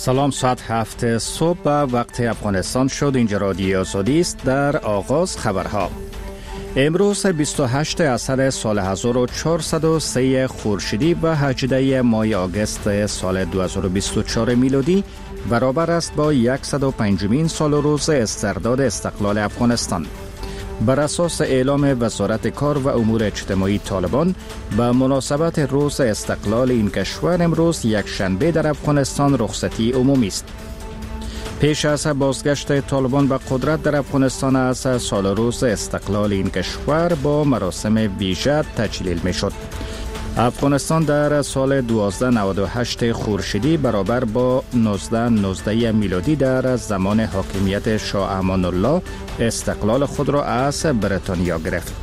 سلام، ساعت 7 صبح به وقت افغانستان شد. اینجا رادیو آزادی است. در آغاز خبرها. امروز 28 اسد سال 1403 خورشیدی و 18 ماه آگوست سال 2024 میلادی برابر است با 105مین سال روز استرداد استقلال افغانستان. بر اساس اعلام وزارت کار و امور اجتماعی طالبان به مناسبت روز استقلال این کشور امروز یک شنبه در افغانستان رخصتی عمومی است. پیش از بازگشت طالبان به قدرت در افغانستان از سال روز استقلال این کشور با مراسم ویژه تجلیل می شد. افغانستان در سال 1298 خورشیدی برابر با 1919 میلادی در زمان حاکمیت شاه امان الله استقلال خود را از بریتانیا گرفت.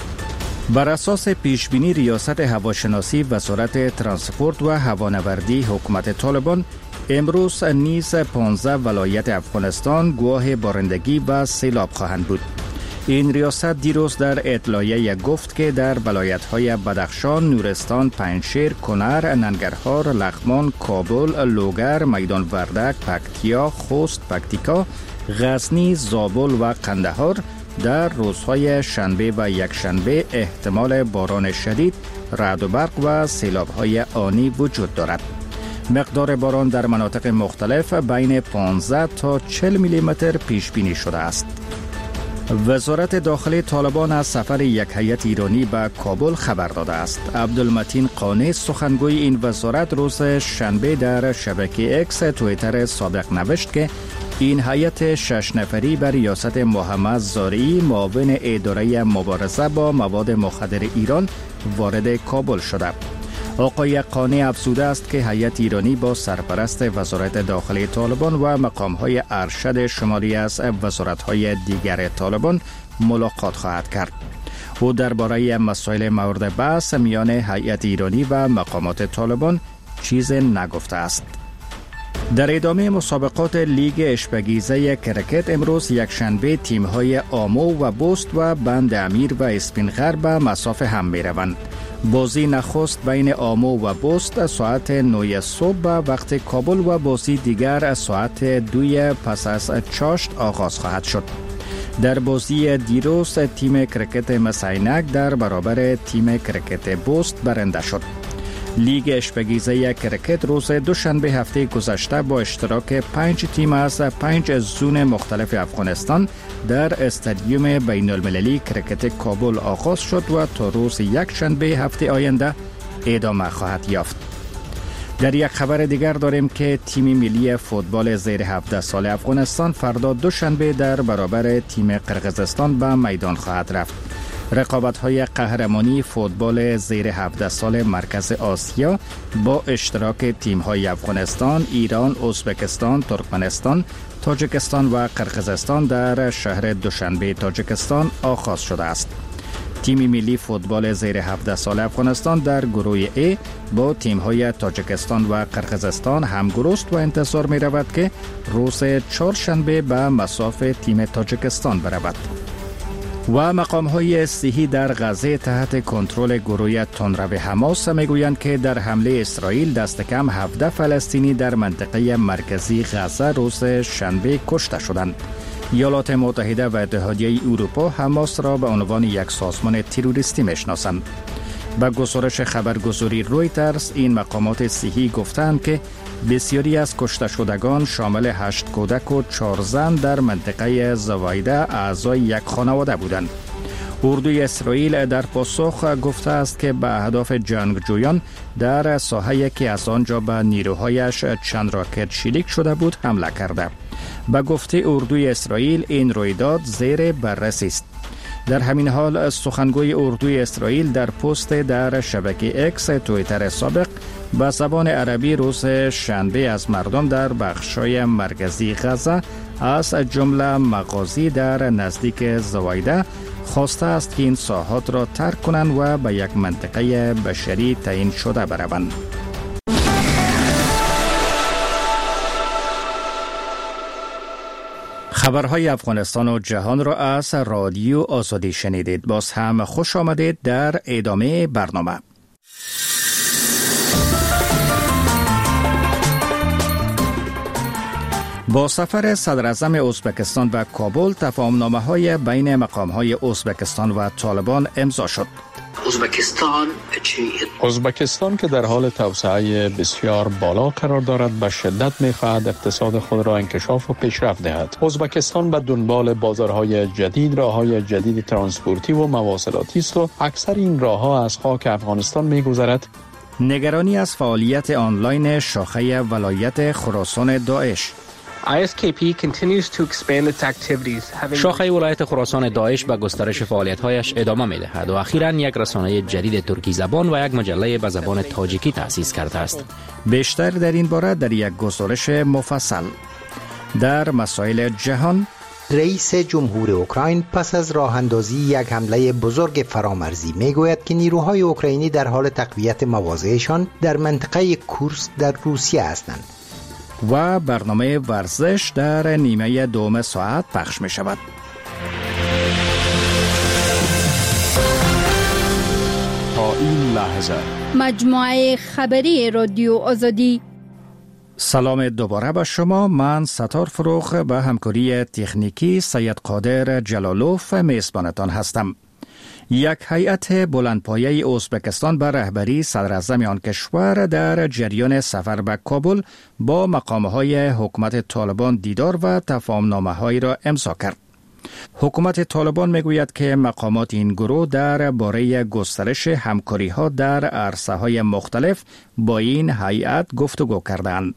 بر اساس پیشبینی ریاست هواشناسی وزارت ترانسپورت و هوانوردی حکومت طالبان امروز نیز 15 ولایت افغانستان گواه بارندگی و سیلاب خواهند بود. این ریاست دیروز در اطلاعیه گفت که در ولایت‌های بدخشان، نورستان، پنجشیر، کنر، ننگرهار، لغمان، کابل، لوگر، میدان وردک، پکتیا، خوست، پکتیکا، غزنی، زابل و قندهار در روزهای شنبه و یکشنبه احتمال باران شدید، رعد و برق و سیلاب‌های آنی وجود دارد. مقدار باران در مناطق مختلف بین 15 تا 40 میلیمتر پیش بینی شده است. وزارت داخلی طالبان از سفر یک هیئت ایرانی به کابل خبر داده است. عبدالمتین قانی سخنگوی این وزارت روز شنبه در شبکه اکس توییتر سابق نوشت که این هیئت 6 نفری به ریاست محمد زارعی معاون اداره مبارزه با مواد مخدر ایران وارد کابل شده. آقای قانی افزوده است که هیئت ایرانی با سرپرست وزارت داخلی طالبان و مقام‌های ارشد شماری از وزارت‌های دیگر طالبان ملاقات خواهد کرد. او درباره مسائل مورد بحث میان هیئت ایرانی و مقامات طالبان چیز نگفته است. در ادامه مسابقات لیگ اشپگیزه کرکت امروز یکشنبه تیم‌های آمو و بست و بند امیر و اسپینغر به مسافه هم می‌روند. بازی نخست بین آمو و بست ساعت 9 صبح به وقت کابل و بازی دیگر ساعت 2 پس از چاشت آغاز خواهد شد. در بازی دیروز تیم کرکت مسینک در برابر تیم کرکت بست برنده شد. لیگ اشپگیزه کرکت روز دوشنبه هفته گذشته با اشتراک 5 تیم از 5 زون مختلف افغانستان در استادیوم بین المللی کرکت کابل آغاز شد و تا روز یکشنبه هفته آینده ادامه خواهد یافت. در یک خبر دیگر داریم که تیم ملی فوتبال زیر 17 سال افغانستان فردا دوشنبه در برابر تیم قرقیزستان به میدان خواهد رفت. رقابت‌های قهرمانی فوتبال زیر 17 سال مرکز آسیا با اشتراک تیم‌های افغانستان، ایران، ازبکستان، ترکمنستان، تاجیکستان و قرقیزستان در شهر دوشنبه تاجیکستان آغاز شده است. تیم ملی فوتبال زیر 17 سال افغانستان در گروه A با تیم‌های تاجیکستان و قرقیزستان همگروه است و انتظار می‌رود که روز چهارشنبه به مصاف تیم تاجیکستان برود. و مقام‌های صحی در غزه تحت کنترل گروه تندرو حماس میگویند که در حمله اسرائیل دست کم 17 فلسطینی در منطقه مرکزی غزه روز شنبه کشته شدند. ایالات متحده و اتحادیه اروپا حماس را به عنوان یک سازمان تروریستی میشناسند. به گزارش خبرگزاری رویترز این مقامات صحی گفتند که بسیاری از کشته شدگان شامل 8 کودک و 4 زن در منطقه زوایده اعضای یک خانواده بودند. اردوی اسرائیل در پاسخ گفته است که به اهداف جنگجویان در ساحه‌ای که از آنجا به نیروهایش چند راکت شلیک شده بود حمله کرده. به گفته اردوی اسرائیل این رویداد زیر بررسی است. در همین حال سخنگوی اردوی اسرائیل در پست در شبکه اکس توییتر سابق به زبان عربی روز شنبه از مردم در بخش‌های مرکزی غزه از جمله مغازی در نزدیک زوایده خواسته است که این ساحات را ترک کنند و به یک منطقه بشری تعیین شده بروند. خبرهای افغانستان و جهان را از رادیو آزادی شنیدید. باز هم خوش آمدید در ادامه برنامه. با سفر صدراعظم ازبکستان به کابل، تفاهمنامه‌های بین مقام‌های ازبکستان و طالبان امضا شد. ازبکستان که در حال توسعه بسیار بالا قرار دارد، به شدت می‌خواهد اقتصاد خود را انکشاف و پیشرفت دهد. ازبکستان به دنبال بازارهای جدید، راه‌های جدید ترانسپورتی و مواصلاتی است و اکثر این راه‌ها از خاک افغانستان می‌گذرد. نگرانی از فعالیت آنلاین شاخه ولایت خراسان داعش. شاخه ولایت خراسان داعش به گسترش فعالیت‌هایش ادامه می‌دهد و اخیراً یک رسانه جدید ترکی زبان و یک مجله به زبان تاجیکی تأسیس کرده است. بیشتر در این باره در یک گزارش مفصل. در مسائل جهان، رئیس جمهور اوکراین پس از راه اندازی یک حمله بزرگ فرامرزی میگوید که نیروهای اوکراینی در حال تقویت مواضعشان در منطقه کورسک در روسیه هستند. و برنامه ورزش در نیمه دوم ساعت پخش می شود. تا این لحظه مجموعه خبری رادیو آزادی. سلام دوباره به شما. من ستار فروخ به همکاری تکنیکی سید قادر جلالوف میزبانتان هستم. یک هیئت بلندپایه ازبکستان به رهبری صدراعظم آن کشور در جریان سفر به کابل با مقام‌های حکومت طالبان دیدار و تفاهم‌نامه‌هایی را امضا کرد. حکومت طالبان میگوید که مقامات این گروه در باره گسترش همکاری‌ها در عرصه‌های مختلف با این هیئت گفتگو کردند.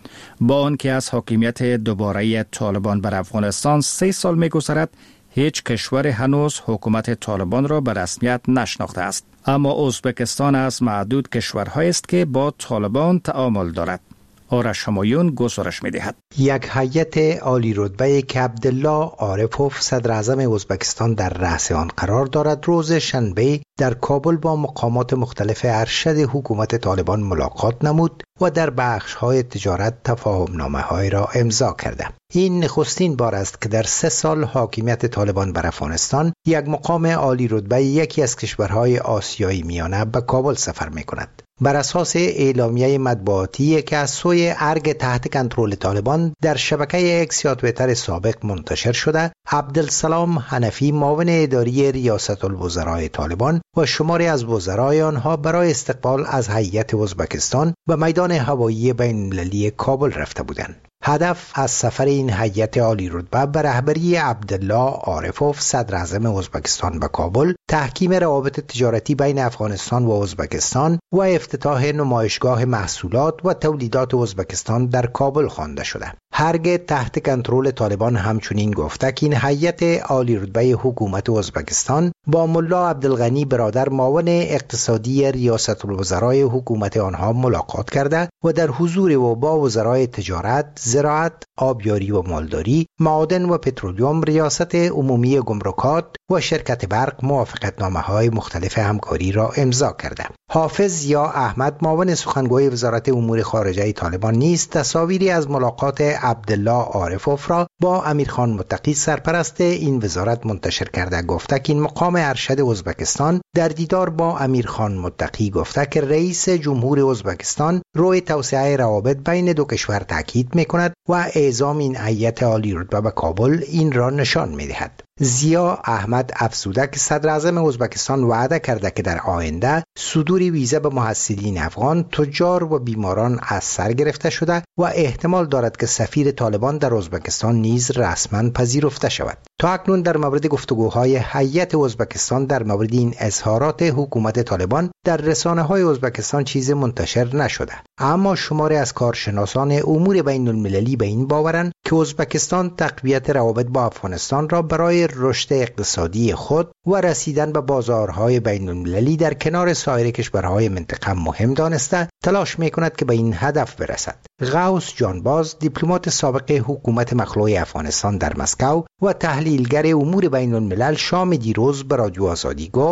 با آنکه از حاکمیت دوباره طالبان بر افغانستان 3 سال می‌گذرد، هیچ کشور هنوز حکومت طالبان را به رسمیت نشناخته است. اما ازبکستان از معدود کشورهایی است که با طالبان تعامل دارد. آرش همایون گزارش می‌دهد. یک هیئت عالی رتبه که عبدالله عارفوف صدراعظم ازبکستان در رأس آن قرار دارد، روز شنبه در کابل با مقامات مختلف ارشد حکومت طالبان ملاقات نمود و در بخش‌های تجارت تفاهم‌نامه‌های را امضا کرده. این نخستین بار است که در 3 سال حاکمیت طالبان بر افغانستان یک مقام عالی رتبه یکی از کشورهای آسیایی میانه به کابل سفر می‌کند. بر اساس اعلامیه مطبوعاتی که از سوی ارگ تحت کنترل طالبان در شبکه اکس یا توییتر سابق منتشر شده، عبدالسلام حنفی معاون اداری ریاست الوزراء طالبان و شماری از وزرای آنها برای استقبال از هیئت ازبکستان به میدان هوایی بین‌المللی کابل رفته بودند. هدف از سفر این هیئت عالی رتبه به رهبری عبدالله عارفوف صدراعظم ازبکستان به کابل، تحکیم روابط تجارتی بین افغانستان و ازبکستان و افتتاح نمایشگاه محصولات و تولیدات ازبکستان در کابل خوانده شده. ارگ تحت کنترل طالبان همچنین گفته که این هیئت عالی رتبه حکومت ازبکستان با ملا عبدالغنی برادر معاون اقتصادی ریاست الوزراء حکومت آنها ملاقات کرده و در حضور و با وزرای تجارت، زراعت، آبیاری و مالداری، معادن و پترولیوم، ریاست عمومی گمرکات و شرکت برق موافقتنامه‌های مختلف همکاری را امضا کرده. حافظ یا احمد معاون سخنگوی وزارت امور خارجه طالبان نیز تصاویری از ملاقات عبدالله عارفوف را با امیرخان متقی سرپرست این وزارت منتشر کرده. گفته که این مقام ارشد ازبکستان در دیدار با امیرخان متقی گفته که رئیس جمهور ازبکستان روی توسعه روابط بین دو کشور تاکید می‌کند و اعزام این هیئت عالی رتبه به کابل این را نشان می‌دهد. ضیا احمد افزوده که صدراعظم ازبکستان وعده کرده که در آینده صدور ویزا به محصلین افغان، تجار و بیماران از سر گرفته شده و احتمال دارد که سفیر طالبان در ازبکستان نیز رسما پذیرفته شود. تا اکنون در مورد گفتگوهای هیئت ازبکستان در مورد این اظهارات حکومت طالبان در رسانه‌های ازبکستان چیز منتشر نشده، اما شماری از کارشناسان امور بین المللی به این باورند که ازبکستان تقویت روابط با افغانستان را برای رشد اقتصادی خود و رسیدن به بازارهای بین المللی در کنار سایر کشورهای منطقه مهم دانسته تلاش می‌کند که به این هدف برسد. غوث جانباز، دیپلمات سابق حکومت مخلوع افغانستان در مسکو و تحلیلگر امور بین الملل، شام دیروز به رادیو آزادی گفت: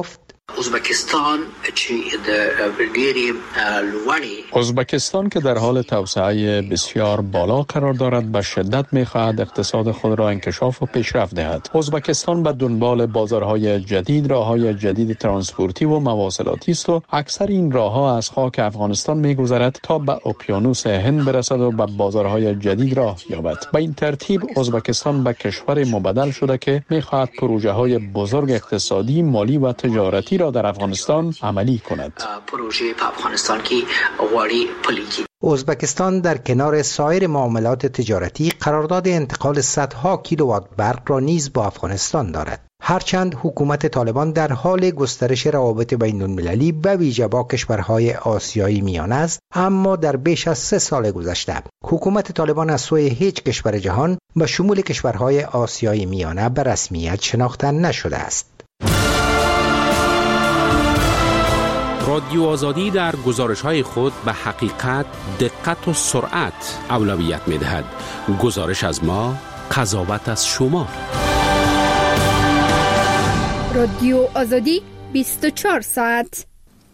ازبکستان که در حال توسعه بسیار بالا قرار دارد به شدت می‌خواهد اقتصاد خود را انکشاف و پیشرفت دهد. ازبکستان به دنبال بازارهای جدید، راههای جدید ترانسپورتی و مواصلاتی است و اکثر این راهها از خاک افغانستان می‌گذرد تا به اقیانوس هند برسد و به بازارهای جدید راه یابد. به این ترتیب ازبکستان به کشور مبدل شده که می‌خواهد پروژه‌های بزرگ اقتصادی، مالی و تجارتی را در افغانستان عملی کند. ازبکستان در کنار سایر معاملات تجارتی قرارداد انتقال صدها کیلووات برق را نیز با افغانستان دارد. هرچند حکومت طالبان در حال گسترش روابط بین المللی به ویژه با کشورهای آسیایی میانه است، اما در بیش از 3 سال گذشته حکومت طالبان از سوی هیچ کشور جهان به شمول کشورهای آسیایی میانه به رسمیت شناخته نشده است. رادیو آزادی در گزارش‌های خود به حقیقت، دقت و سرعت اولویت می‌دهد. گزارش از ما، قضاوت از شما. رادیو آزادی 24 ساعت.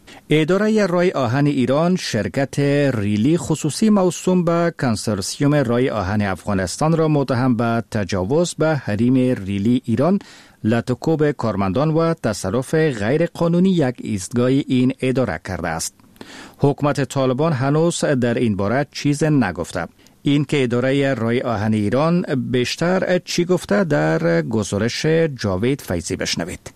اداره رای آهن ایران شرکت ریلی خصوصی موسوم به کنسورسیوم رای آهن افغانستان را متهم به تجاوز به حریم ریلی ایران، لطکوب کارمندان و تصرف غیر قانونی یک ایستگاه این اداره کرده است. حکومت طالبان هنوز در این باره چیز نگفته. این که اداره رای آهن ایران بیشتر چی گفته در گزارش جاوید فیضی بشنوید.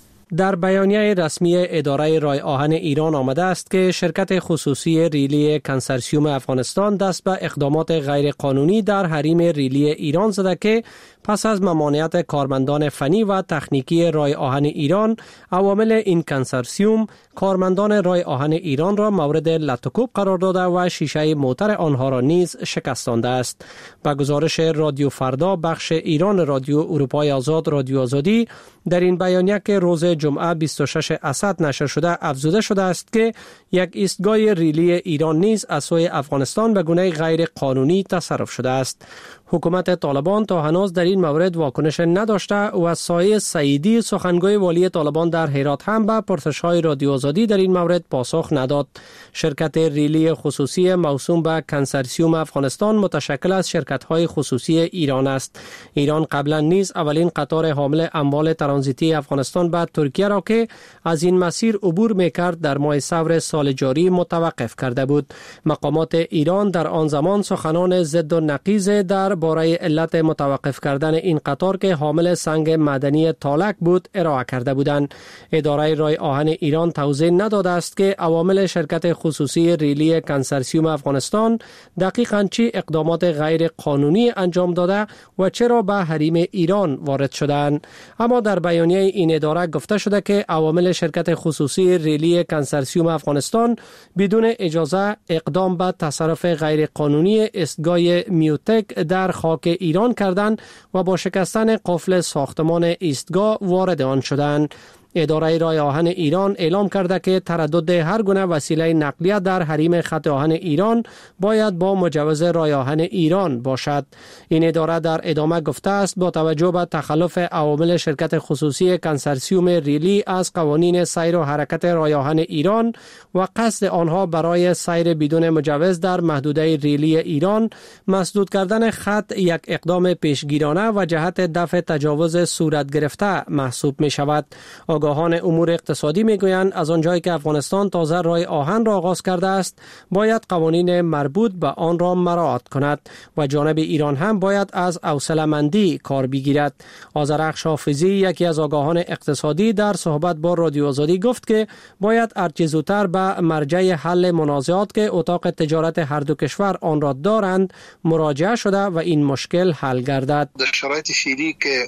در بیانیه رسمی اداره رای آهن ایران آمده است که شرکت خصوصی ریلی کنسورسیوم افغانستان دست به اقدامات غیر قانونی در حریم ریلی ایران زده که پس از ممانعت کارمندان فنی و تکنیکی رای آهن ایران، عوامل این کنسورسیوم کارمندان رای آهن ایران را مورد لطکوب قرار داده و شیشه موتر آنها را نیز شکستانده است. با گزارش رادیو فردا بخش ایران رادیو اروپای آزاد رادیو آزادی در این بیانیه که روز جمعه 26 اسد نشر شده افزوده شده است که یک ایستگاه ریلی ایران نیز از سوی افغانستان به گونه غیر قانونی تصرف شده است. حکومت طالبان تا هنوز در این مورد واکنش نداشته و سایه سعیدی سخنگوی والی طالبان در هرات هم به پرسش‌های رادیو آزادی در این مورد پاسخ نداد. شرکت ریلی خصوصی موسوم به کنسورسیوم افغانستان متشکل از شرکت‌های خصوصی ایران است. ایران قبلا نیز اولین قطار حامل اموال ترانزیتی افغانستان به ترکیه را که از این مسیر عبور می‌کرد در ماه ثور سال جاری متوقف کرده بود. مقامات ایران در آن زمان سخنان ضد و نقیض در باره علت متوقف کردن این قطار که حامل سنگ معدنی تالک بود ارائه کرده بودند. اداره رای آهن ایران توضیح نداده است که عوامل شرکت خصوصی ریلی کنسورسیوم افغانستان دقیقاً چه اقدامات غیر قانونی انجام داده و چرا به حریم ایران وارد شدند. اما در بیانیه این اداره گفته شده که عوامل شرکت خصوصی ریلی کنسورسیوم افغانستان بدون اجازه اقدام به تصرف غیر قانونی ایستگاه میوتک در خاک ایران کردند و با شکستن قفل ساختمان ایستگاه وارد آن شدند. اداره رای آهن ایران اعلام کرده که تردد هر گونه وسیله نقلیه در حریم خط آهن ایران باید با مجوز رای آهن ایران باشد. این اداره در ادامه گفته است با توجه به تخلف عوامل شرکت خصوصی کنسورسیوم ریلی از قوانین سیر و حرکت رای آهن ایران و قصد آنها برای سیر بدون مجوز در محدوده ریلی ایران، مسدود کردن خط یک اقدام پیشگیرانه و جهت دفع تجاوز صورت گرفته محسوب می شود. آگاهان امور اقتصادی میگویند از آنجایی که افغانستان تازه رای آهن را آغاز کرده است، باید قوانین مربوط به آن را مراعات کند و جانب ایران هم باید از حوصله‌مندی کار بگیرد. آذرخش حافظی یکی از آگاهان اقتصادی در صحبت با رادیو آزادی گفت که باید هرچه زودتر به مرجع حل منازعات که اتاق تجارت هر دو کشور آن را دارند مراجعه شده و این مشکل حل گردد. در شرایط فعلی که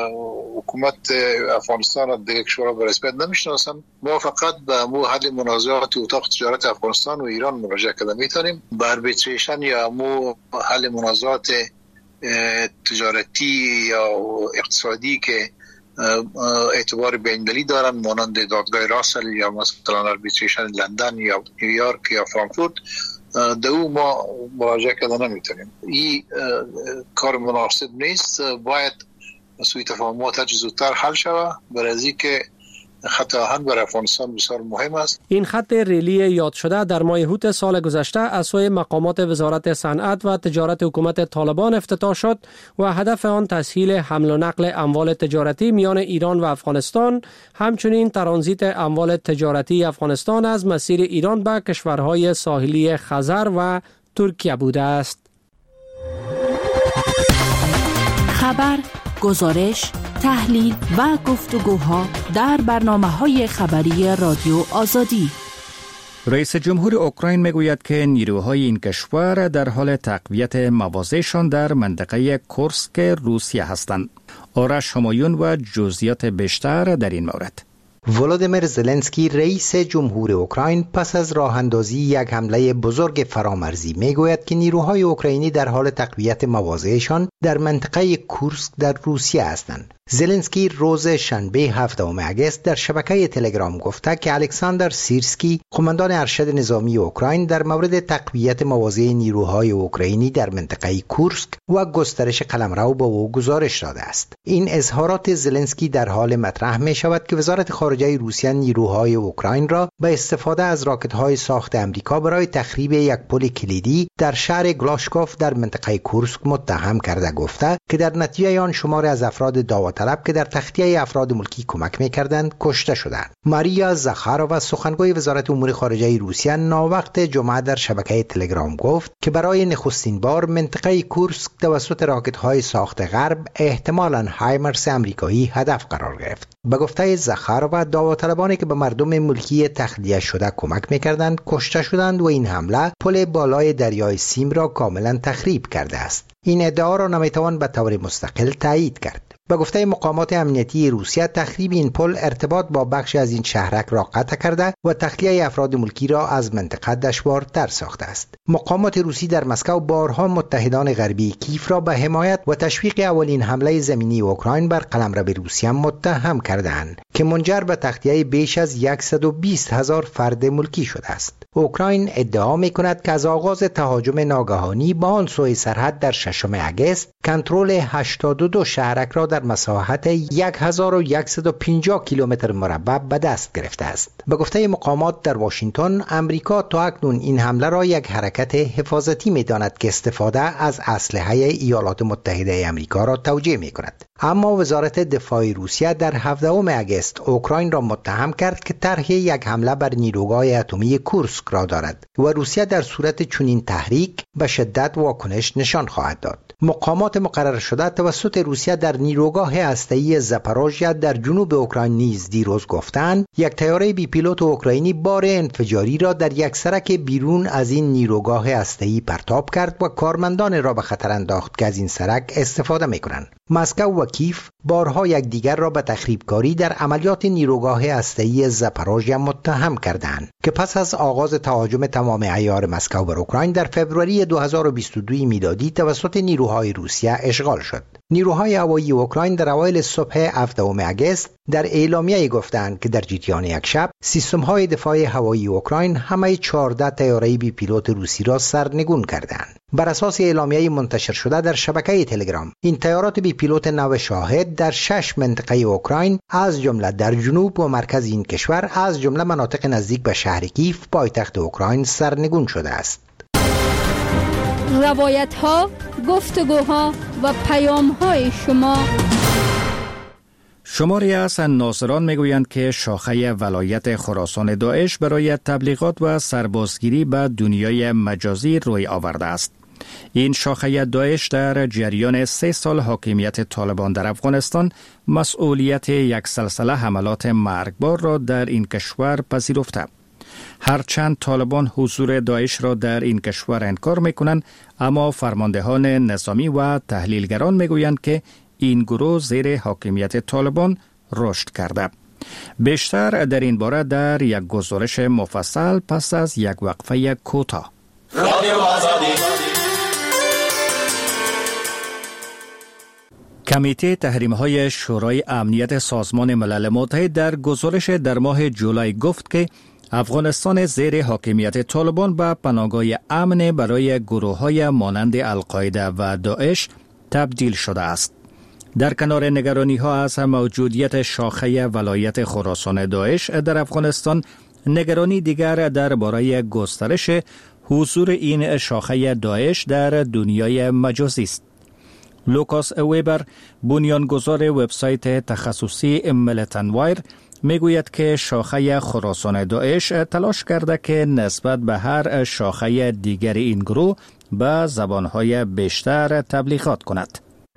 حکومت افغانستان را دیگه کشورها به رسمیت نمیشناسن، ما فقط به مو حل منازعات اتاق تجارت افغانستان و ایران مراجعه کرده میتونیم. به اربیتریشن یا مو حل منازعات تجارتی یا اقتصادی که اعتبار بین‌المللی دارن مانند دادگاه راسل یا مثلا اربیتریشن لندن یا نیویورک یا فرانکفورت، دو ما مراجعه کرده نمیتونیم. این کار مناسب نیست. باید سوی تفاهمات زودتر حل شود برای اینکه خط آهن برای افغانستان بسیار مهم است. این خط ریلی یاد شده در ماه اوت سال گذشته از سوی مقامات وزارت صنعت و تجارت حکومت طالبان افتتاح شد و هدف آن تسهیل حمل و نقل اموال تجارتی میان ایران و افغانستان، همچنین ترانزیت اموال تجارتی افغانستان از مسیر ایران به کشورهای ساحلی خزر و ترکیه بوده است. خبر، گزارش، تحلیل و گفتگوها در برنامه‌های خبری رادیو آزادی. رئیس جمهور اوکراین میگوید که نیروهای این کشور در حال تقویت مواضعشان در منطقه کورسک روسیه هستند. آرش همایون و جزئیات بیشتر در این مورد. ولادیمیر زلنسکی رئیس جمهور اوکراین پس از راه اندازی یک حمله بزرگ فرامرزی میگوید که نیروهای اوکراینی در حال تقویت مواضعشان در منطقه کورسک در روسیه هستند. زلنسکی روز شنبه 7 اگست در شبکه تلگرام گفته که الکساندر سیرسکی، قماندان ارشد نظامی اوکراین، در مورد تقویت مواضع نیروهای اوکراینی در منطقه کورسک و گسترش قلمرو به او گزارش داده است. این اظهارات زلنسکی در حال مطرح می شود که وزارت خارجه روسیه نیروهای اوکراین را به استفاده از راکت‌های ساخت امریکا برای تخریب یک پل کلیدی در شهر گلاشکوف در منطقه کورسک متهم کرده، گفته که در نتیجه آن شماری از افراد داوطلب که در تخلیه افراد ملکی کمک می‌کردند کشته شدند. ماریا زاخارova، سخنگوی وزارت امور خارجه روسیه، ناوقت جمعه در شبکه تلگرام گفت که برای نخستین بار منطقه کورسک توسط راکت‌های ساخت غرب، احتمالاً هایمرس امریکایی، هدف قرار گرفت. به گفته زاخارova، داوطلبانی که به مردم ملکی تخلیه شده کمک می‌کردند کشته شدند و این حمله پل بالای دریای سیم را کاملا تخریب کرده است. این ادعا را نمیتوان به طور مستقل تایید کرد. به گفته مقامات امنیتی روسیه، تخریب این پل ارتباط با بخش از این شهرک را قطع کرده و تخلیه افراد ملکی را از منطقه دشوارتر ساخته است. مقامات روسی در مسکو بارها متحدان غربی کیف را به حمایت و تشویق اولین حمله زمینی اوکراین بر قلمرو روسیه متهم کردند که منجر به تخلیه بیش از 120,000 فرد ملکی شده است. اوکراین ادعا می‌کند که از آغاز تهاجم ناگهانی با آن سوی سرحد در 6 اگست کنترل 82 شهرک را در مساحت 1150 کیلومتر مربع به دست گرفته است. به گفته مقامات در واشنگتن، امریکا تا اکنون این حمله را یک حرکت حفاظتی می‌داند که استفاده از اسلحه ایالات متحده آمریکا را توجیه می‌کند. اما وزارت دفاع روسیه در 17 اگست اوکراین را متهم کرد که طرح یک حمله بر نیروگاه اتمی کورسک را دارد و روسیه در صورت چنین تحریک به شدت واکنش نشان خواهد داد. مقامات مقرر شده توسط روسیه در نیروگاه هسته‌ای زاپاروژیا در جنوب اوکراین نیز دیروز گفتند یک طیاره بی پیلوت اوکراینی بار انفجاری را در یک سرک بیرون از این نیروگاه هسته‌ای پرتاب کرد و کارمندان را به خطر انداخت که از این سرک استفاده می‌کنند. مسکو و کیف بارها یکدیگر را به تخریبکاری در عملیات نیروگاه هسته‌ای زاپاروژیا متهم کردند که پس از آغاز تهاجم تمام عیار مسکو بر اوکراین در فوریه 2022 میلادی توسط نیروهای روسیه اشغال شد. نیروهای هوایی اوکراین در اوایل صبح 7 اگست در اعلامیه گفتند که در جریان یک شب سیستم‌های دفاع هوایی اوکراین همه 14 طیاره بی پیلوت روسی را سرنگون کردند. بر اساس اعلامیه منتشر شده در شبکه تلگرام، این طیارات بی پیلوت نو شاهد در 6 منطقه اوکراین از جمله در جنوب و مرکز این کشور از جمله مناطق نزدیک به شهر کیف پایتخت اوکراین سرنگون شده است. روایت ها، گفتگوها و پیام های شما. شماری از ناظران میگویند که شاخه ولایت خراسان داعش برای تبلیغات و سربازگیری به دنیای مجازی روی آورده است. این شاخه داعش در جریان 3 سال حاکمیت طالبان در افغانستان مسئولیت یک سلسله حملات مرگبار را در این کشور پذیرفته. هرچند طالبان حضور داعش را در این کشور انکار میکنند، اما فرماندهان نظامی و تحلیلگران میگویند که این گروه زیر حاکمیت طالبان رشد کرده. بیشتر در این باره در یک گزارش مفصل پس از یک وقفه کوتاه. کمیته تحریم‌های شورای امنیت سازمان ملل متحد در گزارش در ماه جولای گفت که افغانستان زیر حاکمیت طالبان به پناهگاه امن برای گروه‌های مانند القاعده و داعش تبدیل شده است. در کنار نگرانی ها از موجودیت شاخه ولایت خراسان داعش در افغانستان، نگرانی دیگر درباره گسترش حضور این شاخه داعش در دنیای مجازی است. لوکاس ویبر، بنیانگذار وبسایت تخصصی ملیتن وایر، میگوید که شاخه خراسان داعش تلاش کرده که نسبت به هر شاخه دیگر این گروه به زبانهای بیشتر تبلیغات کند.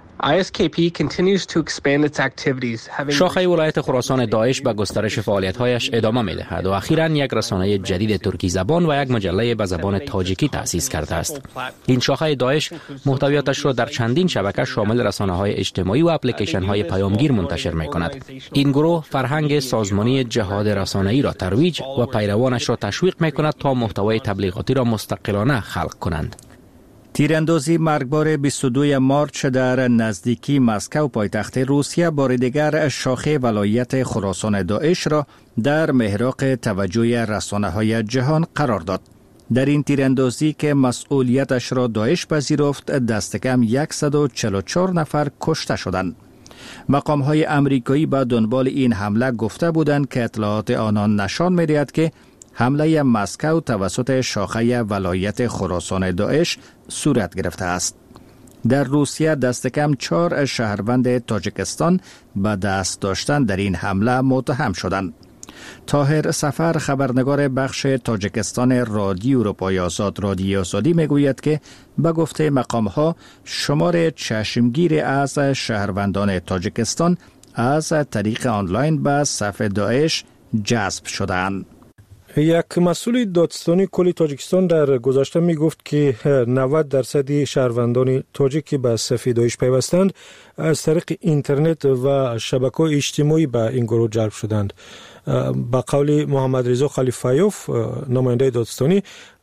شاخه ولایت خراسان داعش به گسترش فعالیت‌هایش ادامه می‌دهد و اخیراً یک رسانه جدید ترکی زبان و یک مجله به زبان تاجیکی تأسیس کرده است. این شاخه داعش محتویاتش را در چندین شبکه شامل رسانه‌های اجتماعی و اپلیکیشن‌های پیامگیر منتشر می‌کند. این گروه فرهنگ سازمانی جهاد رسانه‌ای را ترویج و پیروانش را تشویق می‌کند تا محتوای تبلیغاتی را مستقلانه خلق کنند. تیراندازی مرگبار 22 مارچ در نزدیکی مسکو پایتخت روسیه بار دیگر شاخه ولایت خراسان داعش را در محراق توجه رسانه‌های جهان قرار داد. در این تیراندازی که مسئولیتش را داعش پذیرفت، دست کم 144 نفر کشته شدند. مقام‌های امریکایی به دنبال این حمله گفته بودند که اطلاعات آنان نشان می‌دهد که حمله مسکو توسط شاخه ولایت خراسان داعش صورت گرفته است. در روسیه دست کم 4 شهروند تاجیکستان به دست داشتن در این حمله متهم شدند. طاهر سفر، خبرنگار بخش تاجیکستان رادیو اروپای آزاد رادیو آزادی، میگوید که به گفته مقام‌ها شمار چشمگیر از شهروندان تاجیکستان از طریق آنلاین به صف داعش جذب شدند. یک مسئول دادستانی کل تاجیکستان در گذشته می گفت که 90% شهروندان تاجیک به صف داعش پیوستند از طریق اینترنت و شبکه‌های اجتماعی به این گروه جلب شدند. با قول محمد رضا خلیفایوف، نماینده دادستانی،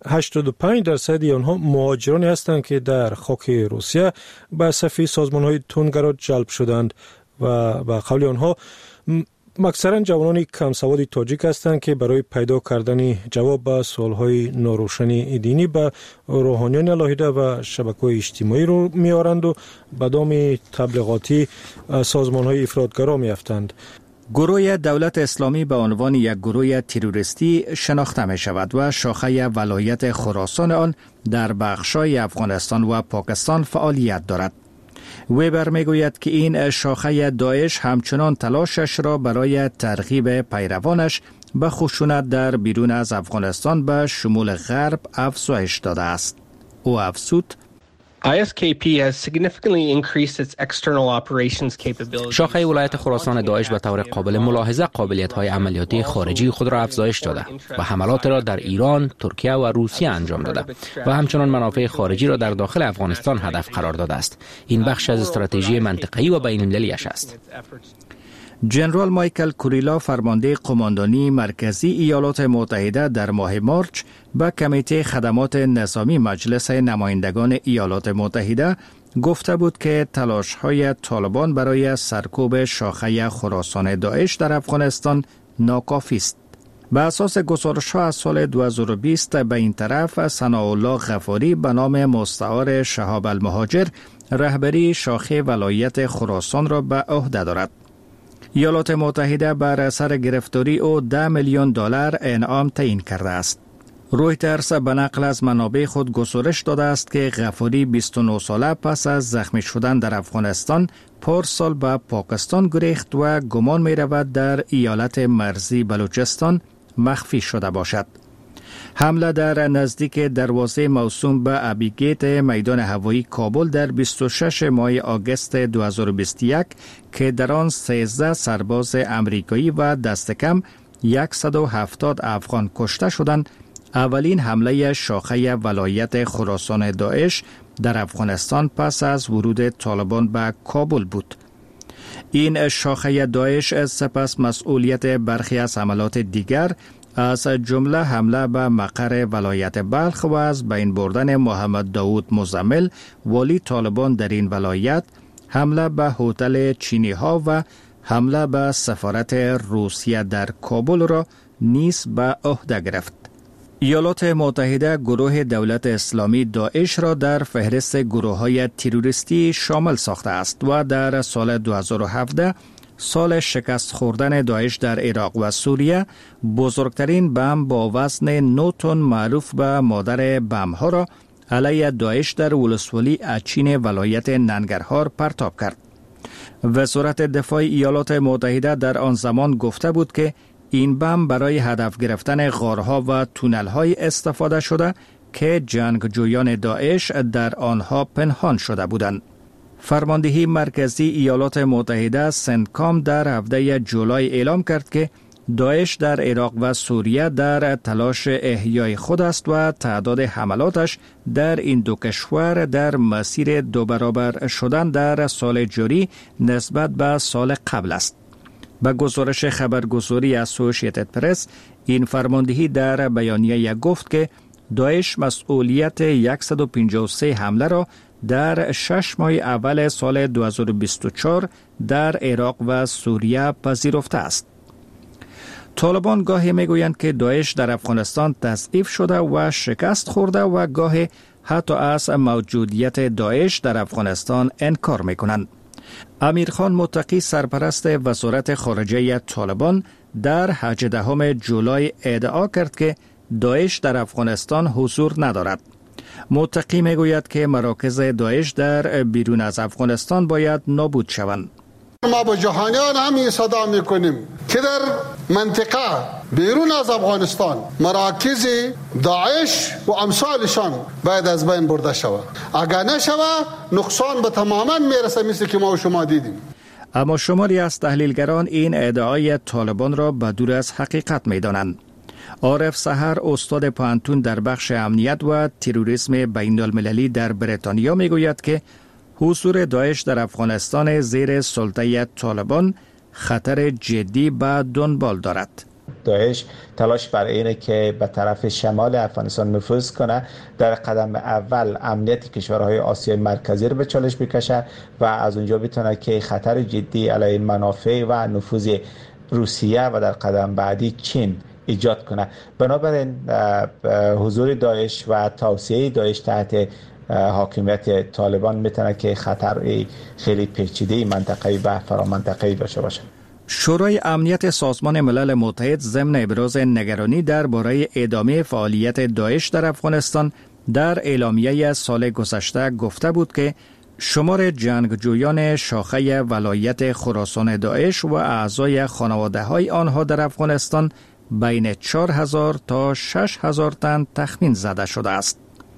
85% آنها مهاجرانی هستند که در خاک روسیه به صف سازمان‌های تندگرا جلب شدند و با قول آنها اکثرا جوانان کم سواد تاجیک هستند که برای پیدا کردن جواب به سوالهای ناروشن دینی به روحانیان علاهیده و شبکه‌های اجتماعی رو میارند و به دام تبلیغاتی سازمان‌های افراطگرا میافتند. گروه دولت اسلامی به عنوان یک گروه تروریستی شناخته می شود و شاخه ولایت خراسان آن در بخش‌های افغانستان و پاکستان فعالیت دارد. ویبر میگوید که این شاخه داعش همچنان تلاشش را برای ترغیب پیروانش به خشونت در بیرون از افغانستان به شمول غرب افزایش داده است. او افزود: شاخه ولایت خراسان داعش به طور قابل ملاحظه قابلیت‌های عملیاتی خارجی خود را افزایش داده و حملات را در ایران، ترکیه و روسیه انجام داده و همچنان منافع خارجی را در داخل افغانستان هدف قرار داده است. این بخش از استراتژی منطقه‌ای و بین‌المللی‌اش است. جنرال مایکل کوریلا، فرمانده قماندانی مرکزی ایالات متحده، در ماه مارچ به کمیته خدمات نظامی مجلس نمایندگان ایالات متحده گفته بود که تلاش‌های طالبان برای سرکوب شاخه خراسان داعش در افغانستان ناکافی است. به اساس گزارش‌ها از سال 2020 به این طرف، ثناءالله غفاری به نام مستعار شهاب المهاجر رهبری شاخه ولایت خراسان را به عهده دارد. ایالات متحده بر اثر گرفتاری او $10 میلیون انعام تعیین کرده است. رویترز به نقل از منابع خود گزارش داده است که غفاری 29 ساله پس از زخمی شدن در افغانستان پارسال به پاکستان گریخت و گمان می رود در ایالت مرزی بلوچستان مخفی شده باشد. حمله در نزدیک دروازه موسوم به ابیگیت میدان هوایی کابل در 26 ماه آگوست 2021 که در آن 13 سرباز امریکایی و دست کم 170 افغان کشته شدند، اولین حمله شاخه ولایت خراسان داعش در افغانستان پس از ورود طالبان به کابل بود. این شاخه داعش سپس مسئولیت برخی از حملات دیگر از جمله حمله به مقر ولایت بلخ و از بین بردن محمد داود مزمل والی طالبان در این ولایت، حمله به هتل چینی ها و حمله به سفارت روسیه در کابل را نیز به عهده گرفت. ایالات متحده گروه دولت اسلامی داعش را در فهرست گروه‌های تروریستی شامل ساخته است و در سال 2017 سال شکست خوردن داعش در عراق و سوریه بزرگترین بمب با وزن 9 تن معروف به مادر بمب‌ها را علیه داعش در ولسوالی اچین ولایت ننگرهار پرتاب کرد. وزارت دفاع ایالات متحده در آن زمان گفته بود که این بمب برای هدف گرفتن غارها و تونل‌های استفاده شده که جنگجویان داعش در آنها پنهان شده بودند. فرماندهی مرکزی ایالات متحده سنتکام در هفته جولای اعلام کرد که داعش در عراق و سوریه در تلاش احیای خود است و تعداد حملاتش در این دو کشور در مسیر 2 برابر شدن در سال جاری نسبت به سال قبل است. به گزارش خبرگزاری اسوسییتد پرس، این فرماندهی در بیانیه گفت که داعش مسئولیت 153 حمله را در 6 ماه اول سال 2024 در عراق و سوریه پذیرفته است. طالبان گاهی میگویند که داعش در افغانستان تضعیف شده و شکست خورده و گاهی حتی از موجودیت داعش در افغانستان انکار میکنند. امیرخان متقی سرپرست وزارت خارجه طالبان در 18 جولای ادعا کرد که داعش در افغانستان حضور ندارد. متقی میگوید که مراکز داعش در بیرون از افغانستان باید نابود شوند. ما با جهانیان هم صدا میکنیم که در منطقه بیرون از افغانستان مراکز داعش و امثالشان باید از بین برده شود. اگر نشود نقصان به تماما میرسه، مثل که ما و شما دیدیم. اما شماری از تحلیلگران این ادعای طالبان را به دور از حقیقت میدانند. عارف سحر، استاد پانتون در بخش امنیت و تروریسم بین المللی در بریتانیا میگوید که حضور داعش در افغانستان زیر سلطه طالبان خطر جدی به دنبال دارد. داعش تلاش بر اینه که به طرف شمال افغانستان نفوذ کنه، در قدم اول امنیت کشورهای آسیای مرکزی رو به چالش بکشه و از اونجا بتونه که خطر جدی علیه منافع و نفوذ روسیه و در قدم بعدی چین ایجاد کنه. بنابراین حضور داعش و توسعه داعش تحت حاکمیت طالبان میتونه که خطر خیلی پیچیده منطقه‌ای و فرامنطقه‌ای داشته باشه. شورای امنیت سازمان ملل متحد ضمن ابراز نگرانی درباره ادامه فعالیت داعش در افغانستان در اعلامیه سال گذشته گفته بود که شمار جنگجویان شاخه ولایت خراسان داعش و اعضای خانواده‌های آنها در افغانستان بین 4000 تا 6000 تن تخمین زده شده است.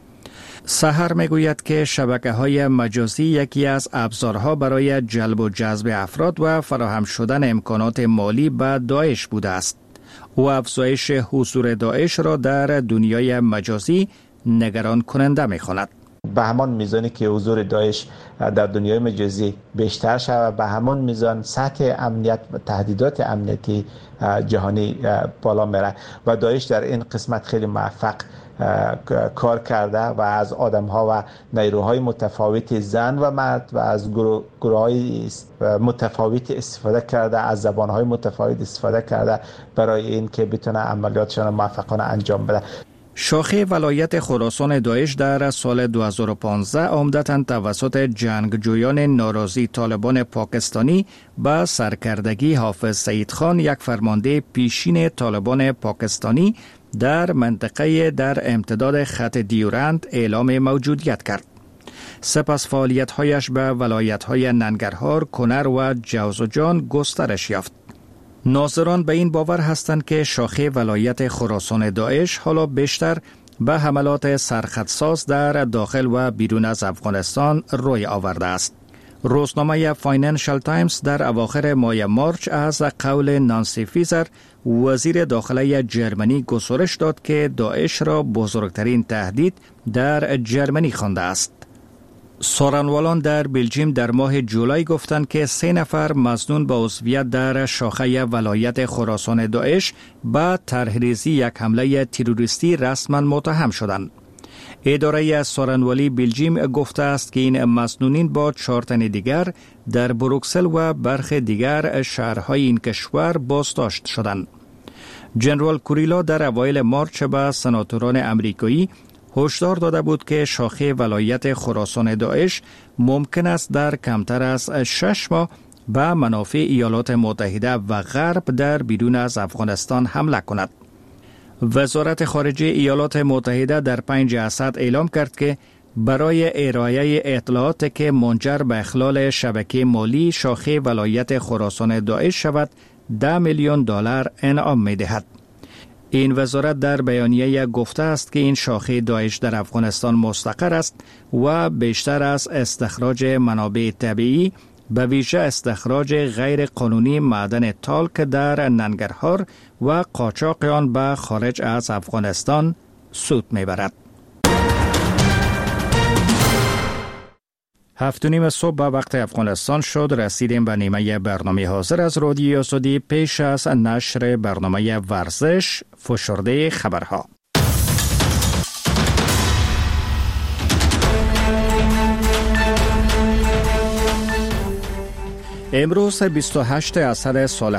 سحر میگوید که شبکه‌های مجازی یکی از ابزارها برای جلب و جذب افراد و فراهم شدن امکانات مالی به داعش بوده است. او افزایش حضور داعش را در دنیای مجازی نگران کننده می‌خواند. به همان میزانی که حضور داعش در دنیای مجازی بیشتر شود، به همان میزان سطح امنیت و تهدیدات امنیتی جهانی بالا میره و داعش در این قسمت خیلی موفق کار کرده و از آدم‌ها و نیروهای متفاوت زن و مرد و از گروه‌های متفاوت استفاده کرده، از زبان‌های متفاوت استفاده کرده برای این که بتونه عملیاتشان موفقانه انجام بده. شاخه ولایت خراسان داعش در سال 2015 عمدتاً توسط جنگجویان ناراضی طالبان پاکستانی با سرکردگی حافظ سعید خان، یک فرمانده پیشین طالبان پاکستانی در منطقه در امتداد خط دیورند اعلام موجودیت کرد. سپس فعالیت‌هایش به ولایت‌های ننگرهار، کنر و جوزجان گسترش یافت. ناظران به این باور هستند که شاخه ولایت خراسان داعش حالا بیشتر به حملات سرخطساز در داخل و بیرون از افغانستان روی آورده است. روزنامه فاینانشل تایمز در اواخر ماه مارچ از قول نانسی فیزر، وزیر داخله جرمنی، گزارش داد که داعش را بزرگترین تهدید در جرمنی خوانده است. سارنوالان در بلژیم در ماه جولای گفتند که 3 نفر مظنون به عضویت در شاخه ولایت خراسان داعش به طرح‌ریزی یک حمله تروریستی رسما متهم شدند. اداره سارنوالی بلژیم گفته است که این مظنونین با 4 تن دیگر در بروکسل و برخی دیگر شهرهای این کشور بازداشت شدند. جنرال کوریلا در اوایل مارچ به سناتوران امریکایی هشدار داده بود که شاخه ولایت خراسان داعش ممکن است در کمتر از 6 ماه به منافع ایالات متحده و غرب در بیرون از افغانستان حمله کند. وزارت خارجه ایالات متحده در 5 اسد اعلام کرد که برای ارائه اطلاعات که منجر به اخلال شبکه مالی شاخه ولایت خراسان داعش شود 10 میلیون دلار انعام می دهد. این وزارت در بیانیه گفته است که این شاخه داعش در افغانستان مستقر است و بیشتر از استخراج منابع طبیعی به ویژه استخراج غیر قانونی معدن تالک در ننگرهار و قاچاق آن به خارج از افغانستان سود میبرد. 7:30 صبح به وقت افغانستان شد. رسیدیم به نیمه برنامه حاضر از رادیوی آزادی. پیش از نشر برنامه ورزش فشرده خبرها. امروز 28 اسد سال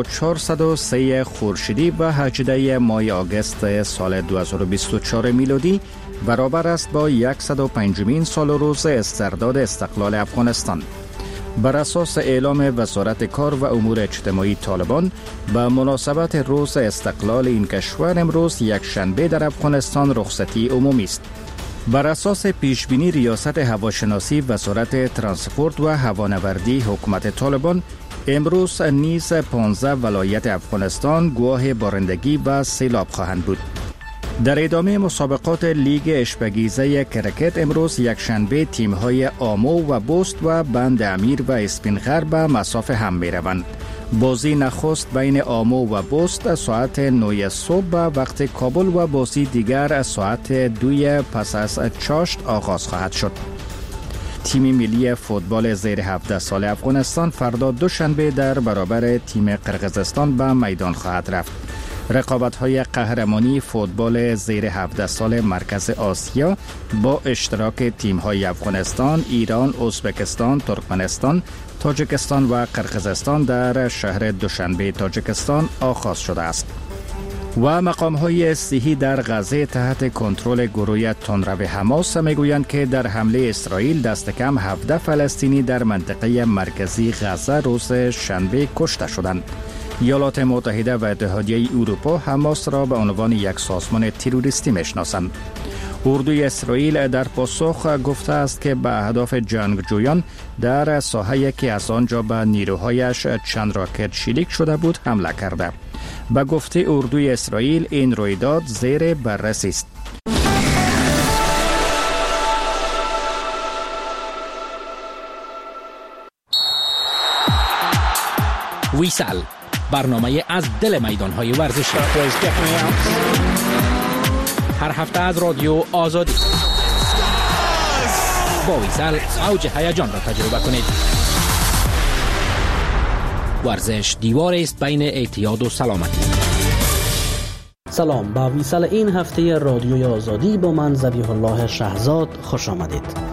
1403 خورشیدی و 18 ماه آگوست سال 2024 میلادی برابر است با 105مین سال روز استرداد استقلال افغانستان. بر اساس اعلام وزارت کار و امور اجتماعی طالبان به مناسبت روز استقلال این کشور امروز یک شنبه در افغانستان رخصتی عمومی است. بر اساس پیشبینی ریاست هواشناسی وزارت ترانسپورت و هوانوردی حکومت طالبان امروز نیز 15 ولایت افغانستان گواه بارندگی و سیلاب خواهند بود. در ادامه مسابقات لیگ اشپگیزه کرکت امروز یک شنبه تیم‌های آمو و بست و بند امیر و اسپین غرب به مسافه هم می‌روند. بازی نخست بین آمو و بست ساعت 9 صبح به وقت کابل و بازی دیگر ساعت 2 پس از چاشت آغاز خواهد شد. تیم ملی فوتبال زیر 17 سال افغانستان فردا دوشنبه در برابر تیم قرقیزستان به میدان خواهد رفت. رقابت‌های قهرمانی فوتبال زیر 17 سال مرکز آسیا با اشتراک تیم‌های افغانستان، ایران، ازبکستان، ترکمنستان، تاجیکستان و قرقیزستان در شهر دوشنبه تاجیکستان آغاز شده است. و مقام‌های صحی در غزه تحت کنترل گروه تندرو حماس میگویند که در حمله اسرائیل دست کم 17 فلسطینی در منطقه مرکزی غزه روز شنبه کشته شدند. ایالات متحده و اتحادیه اروپا حماس را به عنوان یک سازمان تروریستی میشناسند. اردوی اسرائیل در پاسخ گفته است که به اهداف جنگجویان در ساحه‌ای که از آنجا به نیروهایش چند راکت شلیک شده بود حمله کرده. به گفته اردوی اسرائیل این رویداد زیر بررسی است. ویسال برنامه از دل میدان‌های ورزشی هر هفته از رادیو آزادی. با ویسال اوج هیجان را تجربه کنید. ورزش دیوار است بین اعتیاد و سلامتی. سلام، با ویسال این هفته رادیوی آزادی با من ذبیح الله شهزاد خوش آمدید.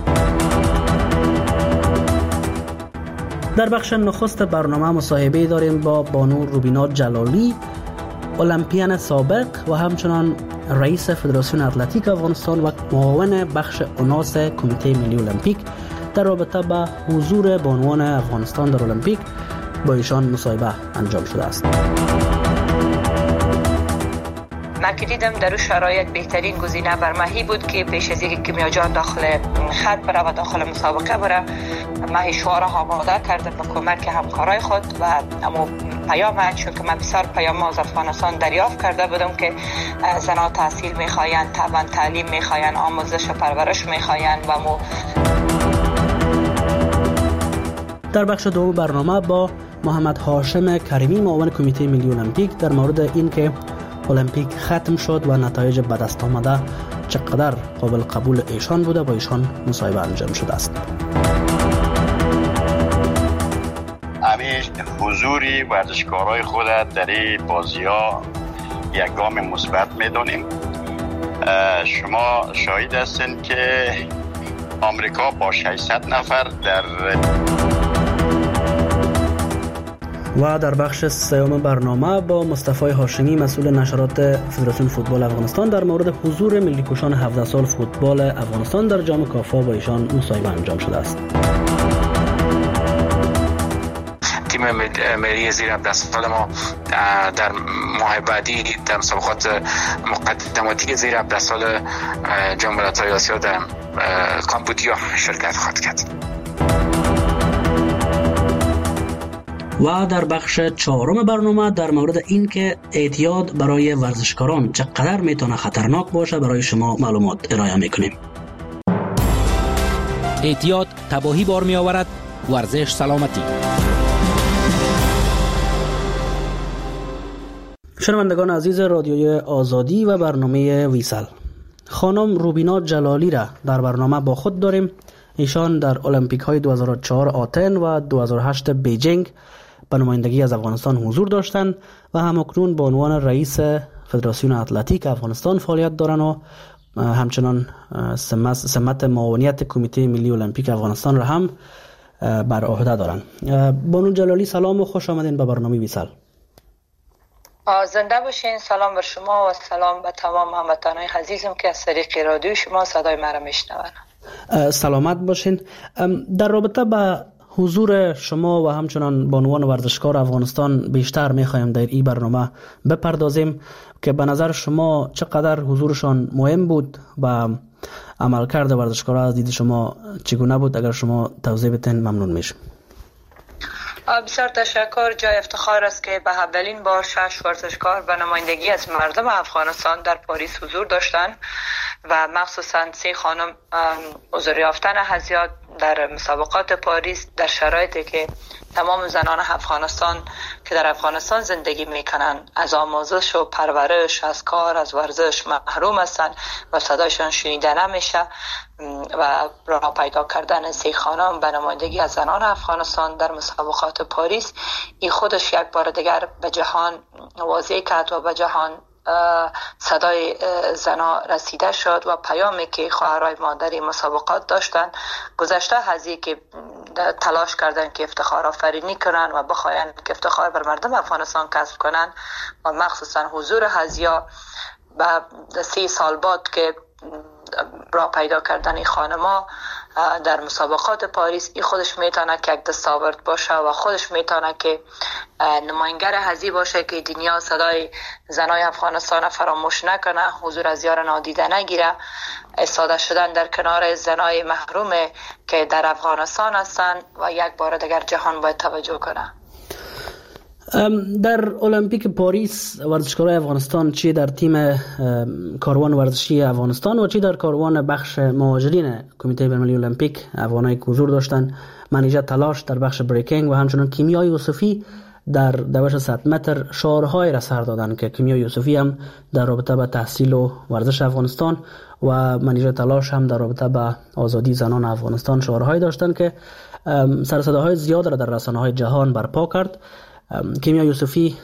در بخش نخست برنامه مصاحبه داریم با بانو روبینا جلالی، المپیان سابق و همچنان رئیس فدراسیون اتلتیک افغانستان و معاون بخش اوناس کمیته ملی المپیک در رابطه با حضور بانوان افغانستان در المپیک. با ایشان مصاحبه انجام شده است. من که دیدم در شرایط بهترین گزینه بر مهی بود که پیش از اینکه کیمیا جان داخل خط بره و داخل مسابقه بره مهی شعارها آماده کرده به کمک همکارای خود و اما پیام، چون که من بسیار پیام از افغانستان دریافت کرده بودم که زنان تحصیل میخواین، طبعا تعلیم میخواین، آموزش و پرورش میخواین و مو. در بخش دوم برنامه با محمد هاشم کریمی معاون کمیته ملی المپیک در مورد اینکه المپیک ختم شد و نتایج به دست آمده چقدر قابل قبول ایشان بوده با ایشان مصاحبه انجام شده است. همیشه حضوری ورزشکارای خود در این بازی‌ها یک گام مثبت می‌دانیم. شما شاهد هستین که آمریکا با 600 نفر در و در بخش سوم برنامه با مصطفی هاشمی مسئول نشرات فدراسیون فوتبال افغانستان در مورد حضور ملی پوشان 17 سال فوتبال افغانستان در جام کافا با ایشان مصاحبه انجام شده است. تیم ملی زیر 17 سال ما در ماه بعدی در مسابقات مقدماتی زیر 17 سال جام ملت‌های آسیا در کامبودیا شرکت خواهد کرد. و در بخش چهارم برنامه در مورد این که اعتیاد برای ورزشکاران چقدر میتونه خطرناک باشه برای شما معلومات ارائه میکنیم. اعتیاد تباهی بار می آورد، ورزش سلامتی. شنوندگان عزیز رادیوی آزادی و برنامه ویسل، خانم روبینا جلالی را در برنامه با خود داریم. ایشان در المپیک های 2004 آتن و 2008 بیجینگ به نمایندگی از افغانستان حضور داشتند و همکنون به عنوان رئیس فدراسیون اتلتیک افغانستان فعالیت دارند و همچنان سمت معاونیت کمیته ملی المپیک افغانستان را هم بر عهده دارند. بانو جلالی سلام و خوش آمدین به برنامه ویسل. زنده باشین. سلام بر شما و سلام به تمام هموطنان عزیزم که از طریق رادیو شما صدای مرا میشنوند. سلامت باشین. در رابطه با حضور شما و همچنان بانوان ورزشکار افغانستان بیشتر میخوایم در این برنامه بپردازیم که به نظر شما چقدر حضورشان مهم بود و عملکرد ورزشکارها از دید شما چگونه بود؟ اگر شما توضیح بدین ممنون میشم. بسیار تشکر. جای افتخار است که به اولین بار 6 ورزشکار به نمایندگی از مردم افغانستان در پاریس حضور داشتند و مخصوصا 3 خانم حضور یافتن هزیات در مسابقات پاریس در شرایطی که تمام زنان افغانستان که در افغانستان زندگی میکنن از آموزش و پرورش، از کار، از ورزش محروم هستند و صدایشان شنیده نمیشه و راه پیدا کردن 3 خانم به نمایندگی از زنان افغانستان در مسابقات پاریس این خودش یک بار دیگر به جهان واضح کرد و به جهان صدای زنا رسیده شد و پیامی که خواهرای مادری مسابقات داشتن گذشته از این که تلاش کردن که افتخار آفرینی کنن و بخواین که افتخار بر مردم افغانستان کسب کنن و مخصوصا حضور هزیا و 3 سال بعد که راه پیدا کردن این خانما در مسابقات پاریس این خودش میتونه که یک دستاورد باشه و خودش میتونه که نماینگر هزی باشه که دنیا صدای زنای افغانستان فراموش نکنه، حضور از یار نادیده نگیره، استاده شدن در کنار زنای محروم که در افغانستان هستن و یک بار دیگر جهان باید توجه کنه. در المپیک پاریس ورزشکارای افغانستان چی در تیم کاروان ورزشی افغانستان و چی در کاروان بخش مهاجرین کمیته بین‌المللی المپیک افغانای حضور داشتند منیژه تلاش در بخش بریکینگ و همچنان کیمیا یوسفی در دوش 100 متر شعارهای را سر دادند که کیمیا یوسفی هم در رابطه با تحصیل و ورزش افغانستان و منیژه تلاش هم در رابطه با آزادی زنان افغانستان شعارهای داشتند که سر صداهای زیاد را در رسانه‌های جهان برپا کرد. کیمیا یوسفی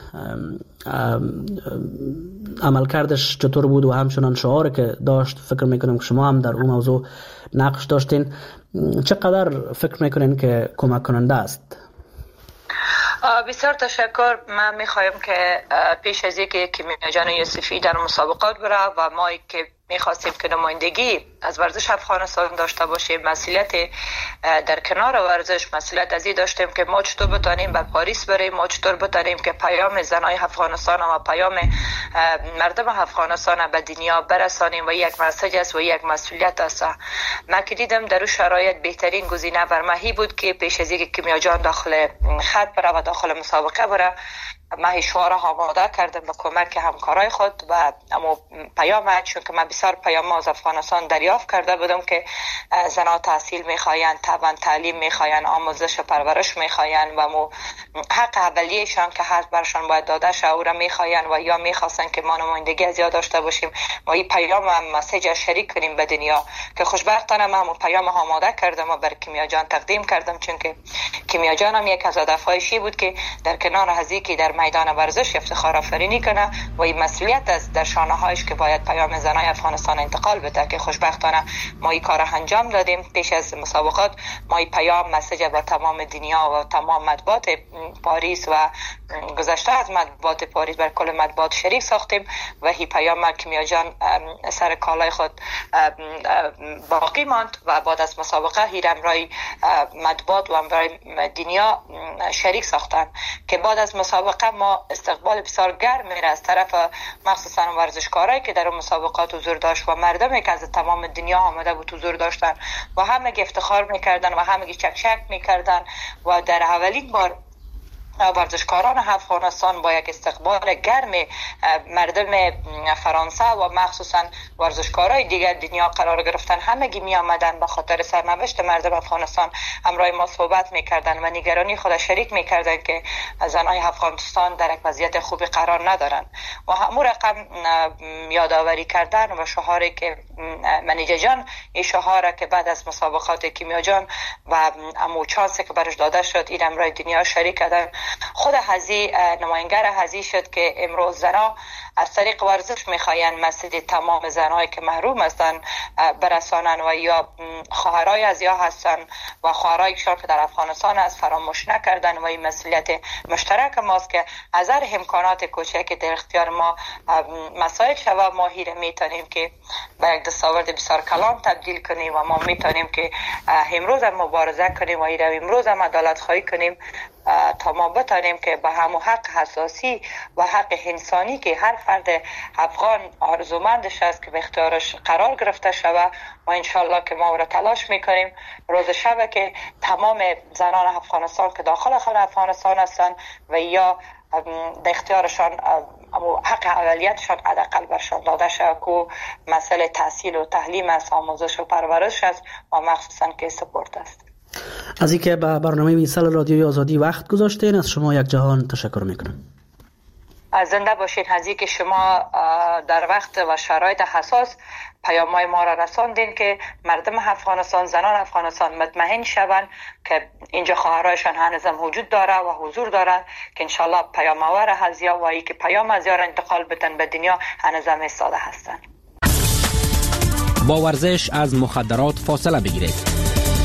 عملکردش چطور بود و همچنان شعاری که داشت فکر میکنم که شما هم در اون موضوع نقش داشتین، چقدر فکر میکنین که کمک کننده است؟ بسیار تشکر. من میخوایم که پیش از اینکه کیمیا جان یوسفی در مسابقات بره و ما که میخواستیم که نمایندگی از ورزش افغانستان داشته باشیم، مسئولیت در کنار ورزش مسئولیت از این داشتیم که ما چطور بتانیم به پاریس بریم، ما چطور بتانیم که پیام زنای افغانستان و پیام مردم افغانستان به دنیا برسانیم و یک مسیج است و یک مسئولیت است. من که دیدم در اون شرایط بهترین گزینه بر من بود که پیش از اینکه کیمیا جان داخل خط بره و داخل مسابقه بره من شعار آماده کردم به کمک همکارای خود و اما پیام چون که من بسیار پیام از افغانستان دریافت کرده بودم که زنها تحصیل میخواین، طبعا تعلیم میخواین، آموزش و پرورش میخواین و حق اولیه‌شان که هر برشان باید داده شه او را میخواین و یا میخواستن که ما نمایندگی از یاد داشته باشیم و این پیام مسیج شریک کنیم به دنیا که خوشبختانه من پیام آماده کردم و بر کیمیا جان تقدیم کردم چون که کیمیا جان هم یک از هدف‌هایش بود که در کنار هزی که در میدان ورزش افتخار آفرینی کنه و این مسئولیت است در شانه هایش که باید پیام زنای افغانستان انتقال بده که خوشبختانه ما این کار انجام دادیم. پیش از مسابقات ما این پیام مسیج با تمام دنیا و تمام مطبوعات پاریس و گذشته از مطبوعات پاریس بر کل مطبوعات شریک ساختیم و این پیام کیمیا جان سر کالای خود باقی ماند و بعد از مسابقه هیر امرای مطبوعات و امرای دنیا شریک ساختن که بعد از مسابقه ما استقبال بسیار گرم میره از طرف مخصوصا ورزشکارایی که در اون مسابقات حضور داشت و مردمی که از تمام دنیا آمده بود حضور داشتن و همه افتخار میکردن و همه چکچک میکردن و در اولین بار ورزشکاران افغانستان با یک استقبال گرم مردم فرانسه و مخصوصا ورزشکارای دیگر دنیا قرار گرفتن. همگی می آمدن به خاطر سرنوشت مردم افغانستان همراه ما صحبت میکردن و نگرانی خود شریک میکردن که زنای افغانستان در یک وضعیت خوبی قرار ندارن و همون رقم یادآوری کردن و شعاری که منیجه جان این شعار که بعد از مسابقات کیمیا جان و امو چانسی که برش داده شد این همراه دنیا شریک کردن. خود هزی نماینگر هزی شد که امروز زنها از طریق ورزش میخواین مسئله تمام زنهایی که محروم هستن برسانن و یا خواهرای از یا هستن و خواهرای که در افغانستان از فراموش نکردن و این مسئولیت مشترک ماست که از هر امکانات کوچکی در اختیار ما مسائل شوه ما هیره میتونیم که به یک دستاورد بسیار کلان تبدیل کنیم و ما میتونیم که امروز هم مبارزه کنیم و امروز هم عدالت خواهی کنیم تا ما بتانیم که به همو حق حساسی و حق انسانی که هر فرد افغان آرزومندش است که به اختیارش قرار گرفته شوه و انشالله که ما را تلاش میکنیم روز شب که تمام زنان افغانستان که داخل افغانستان هستن و یا در اختیارشان حق اولیتشان حداقل برشان داده شد که مسئله تحصیل و تعلیم است، آموزش و پرورش است و مخصوصا که سپورت است. از اینکه به برنامه ویسال رادیوی آزادی وقت گذاشتین از شما یک جهان تشکر میکنم. زنده باشین. از اینکه شما در وقت و شرایط حساس پیام‌های ما را رساندین که مردم افغانستان، زنان افغانستان مطمئن شوند که اینجا خواهرایشان هنوز هم وجود داره و حضور داره که انشالله پیام آور هزیا و ای که پیام از یار انتقال بدن به دنیا هنوز هم ایستاده هستند. با ورزش از مخدرات فاصله بگیرید.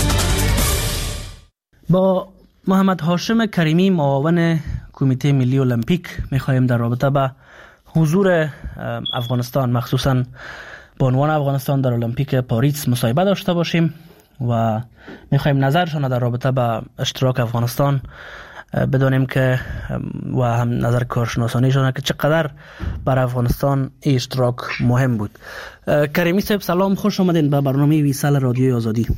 با محمد هاشم کریمی معاون کمیته ملی المپیک می‌خوایم در رابطه با حضور افغانستان مخصوصاً بانوان افغانستان در المپیک پاریس مصاحبه داشته باشیم و می‌خوایم نظرشان در رابطه با اشتراک افغانستان بدانیم که و هم نظر کارشناسانیشان که چقدر بر افغانستان اشتراک مهم بود. کریمی صاحب سلام، خوش آمدین به برنامه ویسال رادیوی آزادی.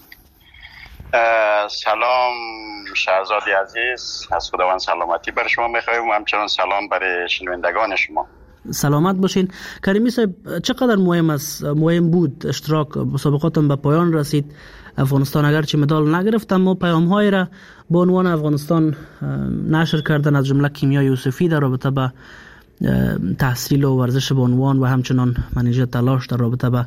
سلام شهرزاد عزیز، از خداوند سلامتی بر شما میخوایم و همچنان سلام برای شنوندگان شما. سلامت باشین. کریمی صاحب چقدر مهم بود اشتراک مسابقاتم به پایان رسید، افغانستان اگرچه مدال نگرفت اما پیام‌های را بانوان افغانستان نشر کردن از جمله کیمیا یوسفی در رابطه با تحصیل و ورزش بانوان و همچنان منیژه تلاش در رابطه با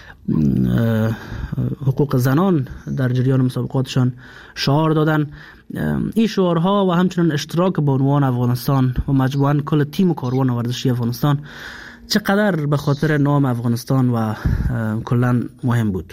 حقوق زنان در جریان مسابقاتشان شعار دادن. این شعارها و همچنان اشتراک بانوان افغانستان و مجموعاً کل تیم و کاروان ورزشی افغانستان چقدر به خاطر نام افغانستان و کلاً مهم بود؟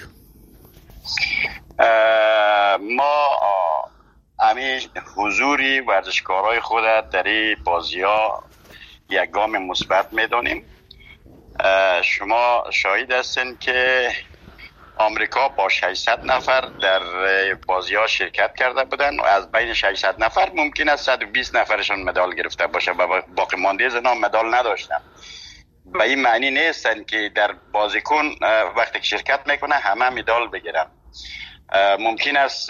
ما همیشه حضوری ورزشکارای خود در این بازی‌ها یک گام مثبت می‌دانیم. شما شاهد هستین که آمریکا با 600 نفر در بازی‌ها شرکت کرده بودن و از بین 600 نفر ممکن است 120 نفرشون مدال گرفته باشه و باقی مانده زنا مدال نداشتن. به این معنی نیستن که در بازیکن وقتی که شرکت میکنه همه مدال بگیرن. ممکن است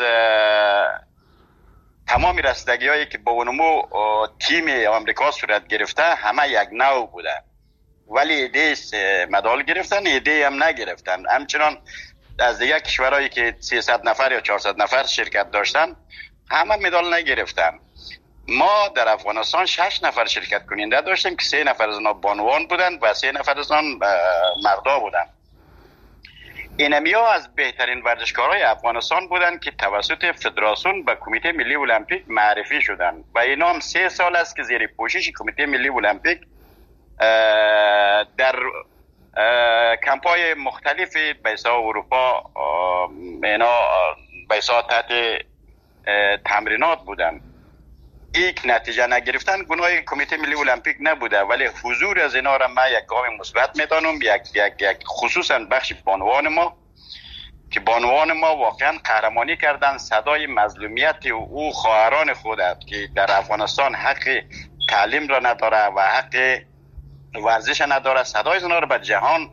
تمام رسیدگی‌هایی که با اونمو تیم آمریکا صورت گرفته همه یک نوع بوده، ولی ایده مدال گرفتن، ایده هم نگرفتن. همچنان از دیگه کشورهایی که 300 نفر یا 400 نفر شرکت داشتن همه مدال نگرفتن. ما در افغانستان 6 نفر شرکت کننده داشتیم که 3 نفر از آنها بانوان بودن و 3 نفر از آن مردا بودن. اینمیا از بهترین ورزشکارای افغانستان بودن که توسط فدراسیون به کمیته ملی المپیک معرفی شدن و اینا هم 3 سال است که زیر پوشش کمیته ملی المپیک در کمپای مختلفی بیسا اروپا اینا بیسا تحت تمرینات بودن. یک نتیجه نگرفتن گناه کمیته ملی المپیک نبوده، ولی حضور از اینا را من یک گام مثبت میدانم. یک خصوصا بخش بانوان ما که بانوان ما واقعا قهرمانی کردن، صدای مظلومیت او خواهران خودت که در افغانستان حق تعلیم را نداره و حق ورزش نداره، صدای اینا را به جهان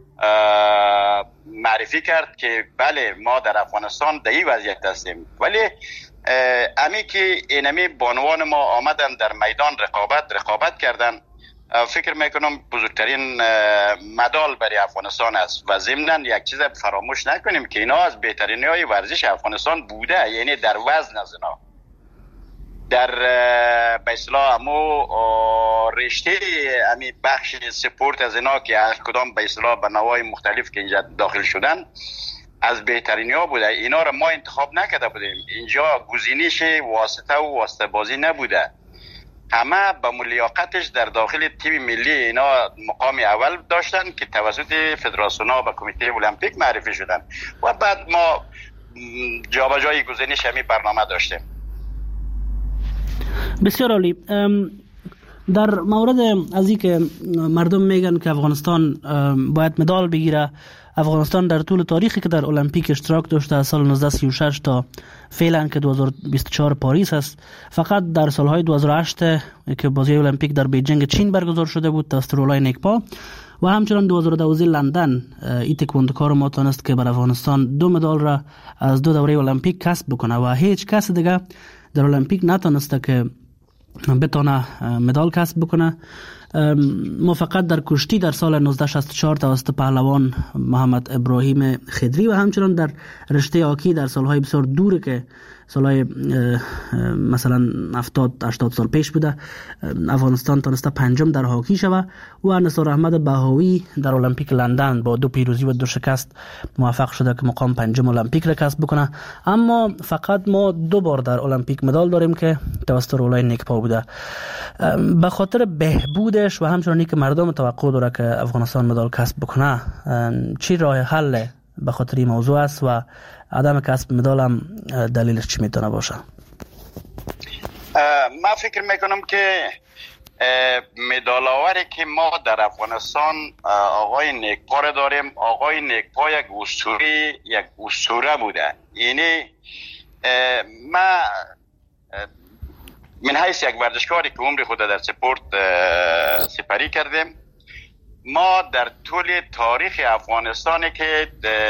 معرفی کرد که بله ما در افغانستان در این وضعیت هستیم. ولی امی که اینمی بانوان ما آمدن در میدان رقابت کردن، فکر میکنم بزرگترین مدال برای افغانستان است. و ضمناً یک چیز فراموش نکنیم که اینا از بهترین های ورزش افغانستان بوده، یعنی در وزن از اینا در به اصطلاح امو رشته امی بخش سپورت از اینا که هر کدام به اصطلاح به نوای مختلف که اینجا داخل شدن از بهترین ها بوده. اینا را ما انتخاب نکرده بودیم، اینجا گزینش واسطه و واسطه بازی نبوده، همه به لیاقتش در داخل تیم ملی اینا مقام اول داشتن که توسط فدراسیون ها و کمیته المپیک معرفی شدن و بعد ما جابجایی گزینش همین برنامه داشتیم. بسیار عالی. در مورد از این که مردم میگن که افغانستان باید مدال بگیره، افغانستان در طول تاریخی که در المپیک اشتراک داشته از سال 1936 تا فعلا که 2024 پاریس است، فقط در سالهای 2008 که بازی المپیک در بیجینگ چین برگزار شده بود توسط رولای نیکپا و همچنان 2012 لندن این تکواندوکار ما تونست که بر افغانستان 2 مدال را از 2 دوره المپیک کسب بکنه و هیچ کس دیگه در المپیک نتونسته که بتونه مدال کسب بکنه. ما فقط در کشتی در سال 1964 توسط پهلوان محمد ابراهیم خدری و همچنان در رشته هاکی در سالهای بسیار دوره که سالهای مثلا 70-80 سال پیش بوده، افغانستان تونسته 5م در هاکی شوه و نثار احمد بهاوی در المپیک لندن با 2 پیروزی و 2 شکست موفق شده که مقام 5م المپیک را کسب بکنه. اما فقط ما 2 بار در المپیک مدال داریم که توسط رولای نیکپا بوده. به خاطر بهبودش و همچنانی که مردم توقع داره که افغانستان مدال کسب بکنه، چی راه حل به خاطر این موضوع است و عدم کسب مدال هم دلیلش چی میتونه باشه؟ من فکر میکنم که مدال آوری که ما در افغانستان آقای نیکپا را داریم. آقای نیکپا یک اسطوره بوده. یعنی من حیث یک ورزشکاری که عمر خود در سپورت سپری کردیم، ما در طول تاریخ افغانستان که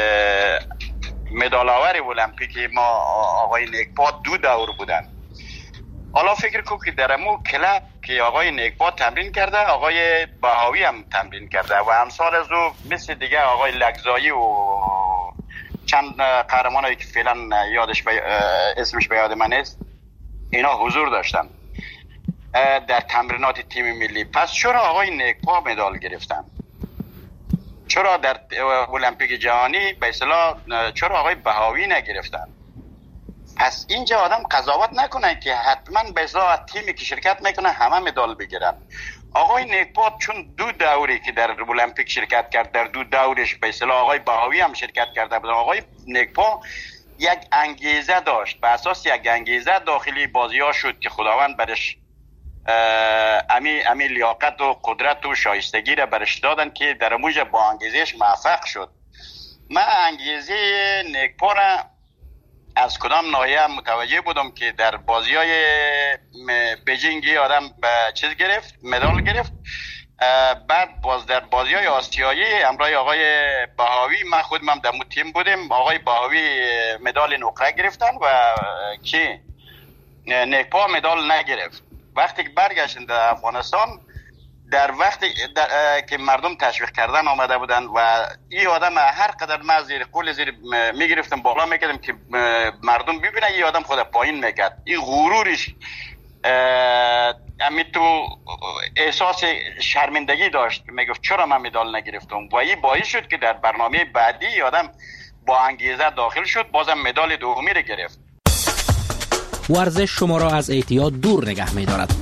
مدال آور المپیک ما آقای نیکپا 2 دور بودن. حالا فکر کو که در امو کلب که آقای نیکپا تمرین کرده، آقای بهاوی هم تمرین کرده و امثال از او مثل دیگه آقای لگزایی و چند قهرمان هایی که فعلا اسمش به یاد من نیست، اینا حضور داشتن در تمرینات تیم ملی. پس چرا آقای نیکپا مدال گرفتن؟ چرا در المپیک جهانی به اصطلاح چرا آقای بهاوی نگرفتن؟ پس اینجا آدم قضاوت نکنه که حتما به اصطلاح تیمی که شرکت میکنه همه مدال بگیرن. آقای نیکپا چون 2 دوری که در المپیک شرکت کرد، در 2 دورش به اصطلاح آقای بهاوی هم شرکت کرده بود. آقای نیکپا یک انگیزه داشت، به اساس یک انگیزه داخلی بازی‌ها شد که خداوند برش امی لیاقت و قدرت و شایستگی را برش دادن که در موجب با انگیزش موفق شد. من انگیزه نیکپا را از کدام ناحیه متوجه بودم که در بازی‌های بیجینگ آدم چیز گرفت، مدال گرفت. بعد باز در بازی‌های آسیایی همراه آقای بهاوی من خودم در تیم بودیم، آقای بهاوی مدال نقره گرفتن و که نیکپا مدال نگرفت. وقتی که برگشتن در افغانستان، در وقتی که مردم تشویق کردن آمده بودن و این آدم هر قدر ما زیر قول زیر میگرفتم بالا میکردم که مردم ببینن این آدم خود پایین میکرد. این غرورش امی تو احساس شرمندگی داشت، میگفت چرا من مدال نگرفتم و این باعث شد که در برنامه بعدی آدم با انگیزه داخل شد، بازم مدال دومی رو گرفت. ورزش شما را از اعتیاد دور نگه می‌دارد.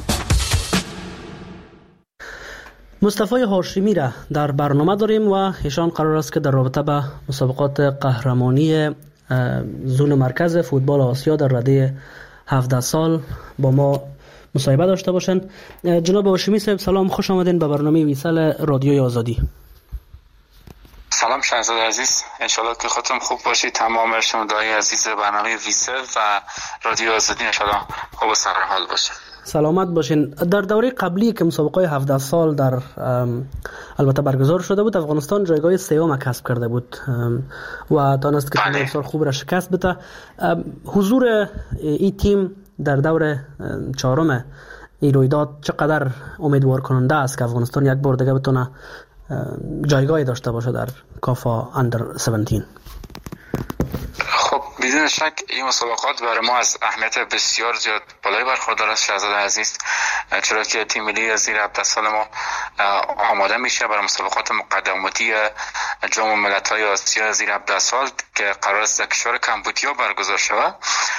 مصطفی هاشمی را در برنامه داریم و ایشان قرار است که در رابطه به مسابقات قهرمانی زون مرکز فوتبال آسیا در رده 17 سال با ما مصاحبه داشته باشند. جناب هاشمی صاحب سلام، خوش آمدین به برنامه ویسل رادیوی آزادی. سلام شهزاده عزیز، انشالله که خودتون خوب باشید، تمام شنونده‌های عزیز برنامه ویسل و رادیو آزادی انشالله خوب و سرحال باشید. سلامت باشین. در دوره قبلی که مسابقه 17 سال در البته برگزار شده بود، افغانستان جایگاه سوم کسب کرده بود و تانست که تیم بسیار خوب را شکست بده. حضور این تیم در دور چهارم این رویداد چقدر امیدوار کننده است که افغانستان یک بار دیگه بتونه جایگاهی داشته باشه در کافا اندر 17؟ خب بدون شک این مسابقات برای ما از اهمیت بسیار زیاد بالای برخوردار است شهزاده عزیز، چرا که تیم ملی زیر 17 سال ما آماده میشه برای مسابقات مقدماتی جام ملت‌های آسیا زیر 17 سال که قرار است در کشور کمبودیا برگزار شود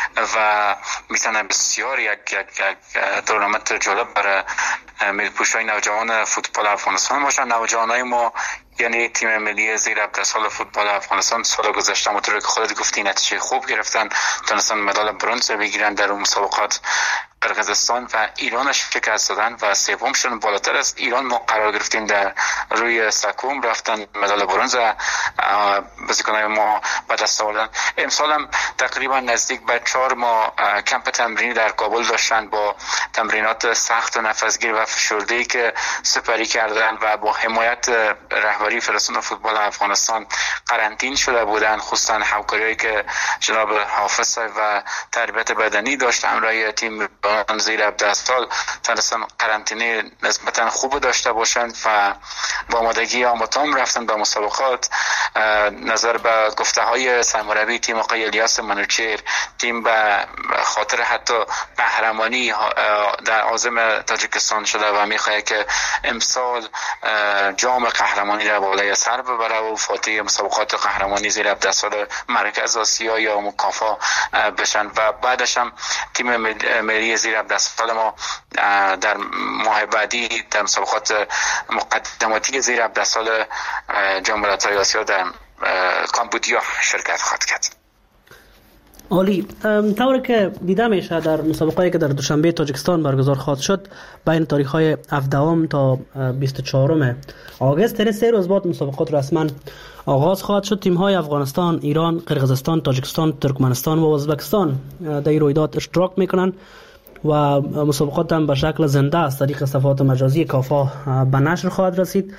و میتونه بسیار یک تورنمنت جالب برای میلپوش‌های نوجوان فوتبال افغانستان باشن. نوجوانای ما یعنی تیم ملی زیر 17 سال فوتبال افغانستان سال گذشته مطور که خودت گفتی نتیجه خوب گرفتن، تونستن مدال برنز بگیرن در اون مسابقات. قرقیزستان و ایران شکست دادن و سومشون بالاتر از ایران ما قرار گرفتیم در روی سکوم، رفتن مدال برنز بازیکنان ما به دست آوردن. امسال هم تقریبا نزدیک به 4 ماه کمپ تمرینی در کابل داشتن با تمرینات سخت و نفسگیر و فشرده‌ای که سپری کردن و با حمایت رهبری فدراسیون فوتبال افغانستان قرنطین شده بودن، خصوصا همکاری‌ای که جناب حافظ و تربیت بدنی داشت همراه تیم زیر 17 سال تونستن قرنطینه نسبتا خوب داشته باشند و با آمادگی آماتام رفتن به مسابقات. نظر به گفته های سرمربی تیم آقای الیاس منوچهر، تیم به خاطر حتی قهرمانی در عازم تاجیکستان شده و میخواد که امسال جام قهرمانی را بالای سر ببره و فاتح مسابقات قهرمانی زیر 17 سال مرکز آسیا یا مکافا بشن و بعدش هم تیم ملی زیر 17 سال ما در ماه بعدی در مسابقات مقدماتی زیر 17 سال جام ملت‌های آسیا در کامبودیا شرکت خواهد کرد. عالی. طوری که دیده میشه در مسابقه‌ای که در دوشنبه تاجیکستان برگزار خواهد شد بین تاریخ‌های 17 تا 24 آگوست، یعنی 3 روز بعد مسابقات رسما آغاز خواهد شد. تیم‌های افغانستان، ایران، قرقیزستان، تاجیکستان، ترکمنستان و ازبکستان در این رویداد اشتراک میکنن و مسابقات هم به شکل زنده از طریق صفحات مجازی کافا به نشر خواهد رسید.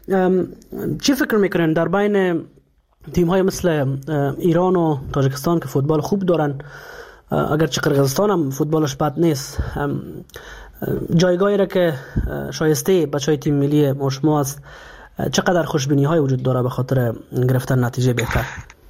چی فکر میکنین در بین تیم‌های مثل ایران و تاجیکستان که فوتبال خوب دارن، اگرچه قرقیزستان هم فوتبالش بد نیست، جایگاهی را که شایسته بچهای تیم ملی شما است، چقدر خوشبینی‌های وجود داره به خاطر گرفتن نتیجه بهتر؟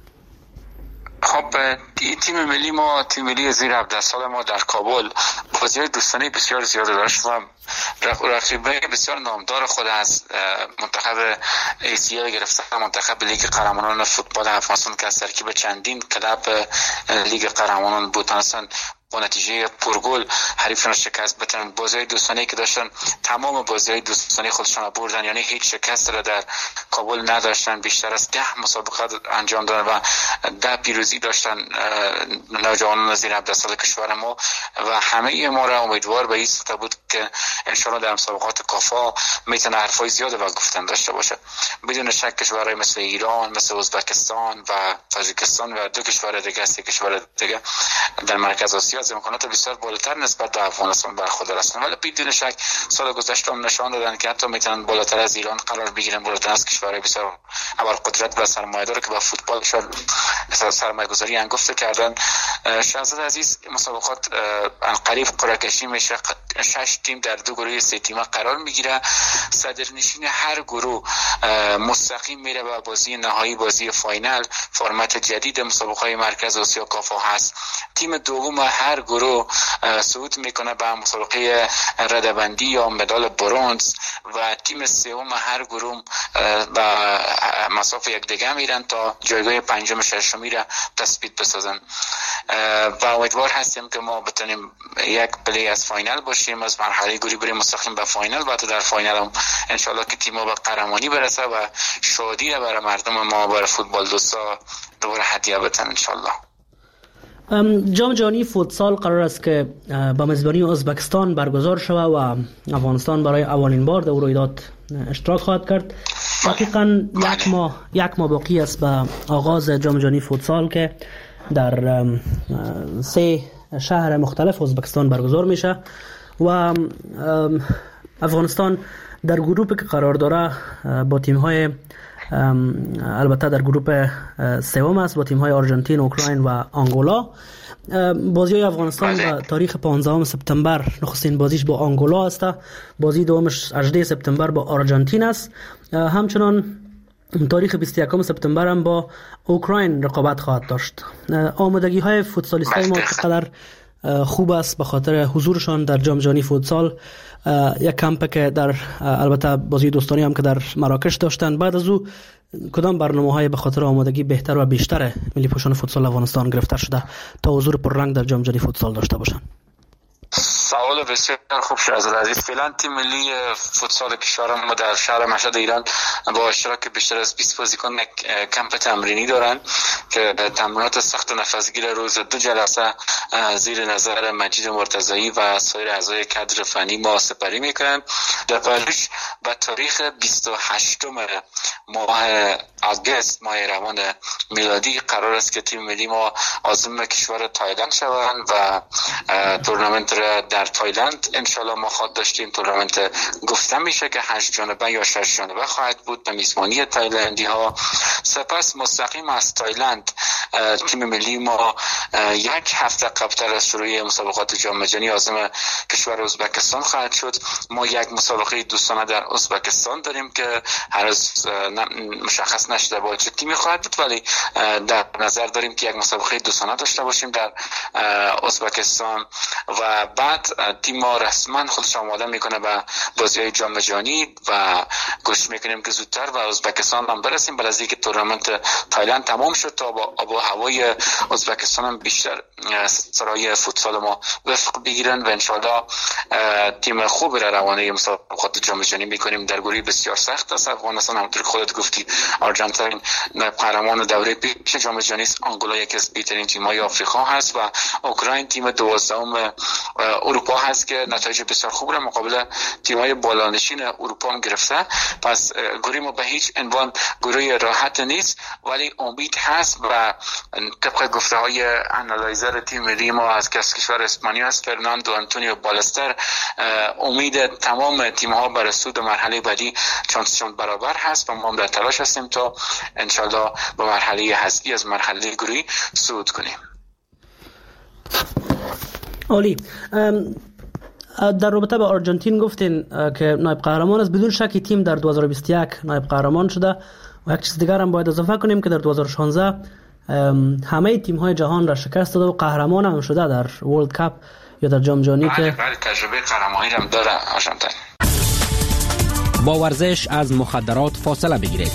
خب تیم ملی ما، تیم ملی زیر 17 سال ما در کابل بازی‌های دوستانه بسیار زیاد داشت و رقیبای بسیار نامدار خود از منتخب ایسیا گرفته، منتخب لیگ قهرمانان فوتبال افغانستان که از ترکیب چندین کلب لیگ قهرمانان بود، تونستن با نتیجه پرگل حریف را شکست بدن. بازی‌های دوستانه که داشتن تمام بازی‌های دوستانه خودشان بردن، یعنی هیچ شکست را در کابل نداشتن. بیشتر از 10 مسابقه انجام دادن و 10 پیروزی داشتن نوجوانان زیر 17 سال کشور ما و همه ما را امیدوار به این سطح بود که انشالله در مسابقات کافا میتونه حرفای زیاد و گفتن داشته باشه. بدون شک کشورهای مثل ایران، مثل ازبکستان و تاجیکستان و 2 کشور دیگه، 3 کشور دیگه در مرکز آسیا از امکانات بسیار بالاتر نسبت به افغانستان برخوردار هستند، ولی بدون شک سال گذشته هم نشان دادن که حتی میتونن بالاتر از ایران قرار بگیرن، بالاتر از کشورهای بسیار ابرقدرت و سرمایه‌دار که با فوتبالشون سرمایه‌گذاری انگفته کردن. شهزاده عزیز مسابقات قریب قرعه کشی میشه، 6 تیم در دو گروه سه تیمه قرار میگیره. صدرنشین هر گروه مستقیم میره به بازی نهایی، بازی فاینال. فرمت جدید مسابقه مرکز آسیا کافا هست. تیم دوم هر گروه صعود میکنه به مسابقه ردبندی یا مدال برنز و تیم سوم هر گروه به مسافه یکدیگه میرن تا جایگاه پنجم ششمی را تثبیت بسازن و امیدوار هستیم که ما بتونیم یک پلی از فاینال باشیم، از مرحله گروهی بریم مستقیم به فاینال و تا در فاینال هم انشالله که تیم به قهرمانی برسه و شادی را برای مردم ما، برای فوتبال دوستا دوباره هدیه بدن انشالله. جام جهانی فوتسال قرار است که با میزبانی ازبکستان برگزار شود و افغانستان برای اولین بار در رویداد اشتراک خواهد کرد. دقیقاً یک ماه باقی است به آغاز جام جهانی فوتسال که در 3 شهر مختلف ازبکستان برگزار میشه و افغانستان در گروپی که قرار داره با تیم‌های البته در گروه سوم است با تیم‌های آرژانتین، اوکراین و آنگولا. بازی افغانستان به تاریخ 15 سپتامبر نخستین بازیش با آنگولا است، بازی دومش 18 سپتامبر با آرژانتین است. همچنان تاریخ 21 سپتامبر هم با اوکراین رقابت خواهد داشت. آمادگی‌های فوتسالیست‌های ما چقدر خوب است به خاطر حضورشان در جام جهانی فوتسال. یک کمپ که در البته بازی دوستانی هم که در مراکش داشتن، بعد از او کدام برنامه‌های به خاطر آمادگی بهتر و بیشتر ملی پوشان فوتسال افغانستان گرفته شده تا حضور پررنگ در جام جهانی فوتسال داشته باشند؟ سوال بسیار خوب شد از عزیز. فعلا تیم ملی فوتسال کشورم ما در شهر مشهد ایران با اشتراک بیشتر از 20 بازیکن کمپ تمرینی دارن که تمرینات سخت و نفسگیر روز 2 جلسه زیر نظر مجید مرتضایی و سایر اعضای کادر فنی ما سپری میکنن. در پاریس به تاریخ 28 ماه آگوست ماه روان میلادی قرار است که تیم ملی ما عازم کشور تایلند شوند و تورنمنت را در تایلند انشالله ما خواهد داشتیم. تورنمنت گفته میشه که 8 جانبه یا 6 جانبه خواهد بود به میزبانی تایلندی ها. سپس مستقیم از تایلند تیم ملی ما یک هفته قبلتر از شروع مسابقات جام جهانی عازم کشور ازبکستان خواهد شد. ما یک مسابقه دوستانه در ازبکستان داریم که هنوز مشخص نشده با چه تیمی خواهد بود، ولی در نظر داریم که یک مسابقه دوستانه داشته باشیم در ازبکستان و بعد تیم ما رسما خودش آماده میکنه به بازی‌های جام جهانی و کوشش میکنیم که زودتر و ازبکستان هم برسیم بعد از اینکه تورنمنت تایلند تمام شد تا با آب و هوای ازبکستان هم بیشتر سرای فوتسال ما وفق بگیرن و انشالله تیم خوبی را روانه مسابقات جام جهانی میکنیم. در گروه بسیار سخت است افغانستان، همونطور که خودت گفتی آرژانتین قهرمان دوره پیش جام جهانی است، آنگولا یکی از بهترین تیم‌های آفریقا هست و اوکراین تیم 12ام اروپا هست که نتایج بسیار خوب را مقابل تیم‌های بالانشین اروپا هم گرفته. پس گروه ما به هیچ عنوان گروه راحت نیست، ولی امید هست و طبق گفته‌های انالایزر تیم ملی ما از کشور اسپانیا است فرناندو آنتونیو بالستر، امید تمام تیم‌ها برای صعود مرحله بعدی چانسشون برابر هست و ما هم در تلاش هستیم تا انشالله به مرحله حذفی از مرحله گروهی صعود کنیم. عالی. در رابطه با آرژانتین گفتین که نایب قهرمان است. بدون شک تیم در 2021 نایب قهرمان شده و یک چیز دیگر هم باید اضافه کنیم که در 2016 همه تیم‌های جهان را شکست داده و قهرمان هم شده در ورلد کاپ یا در جام جهانی که تجربه قهرمانی هم داره آرژانتین. با ورزش از مخدرات فاصله بگیرید.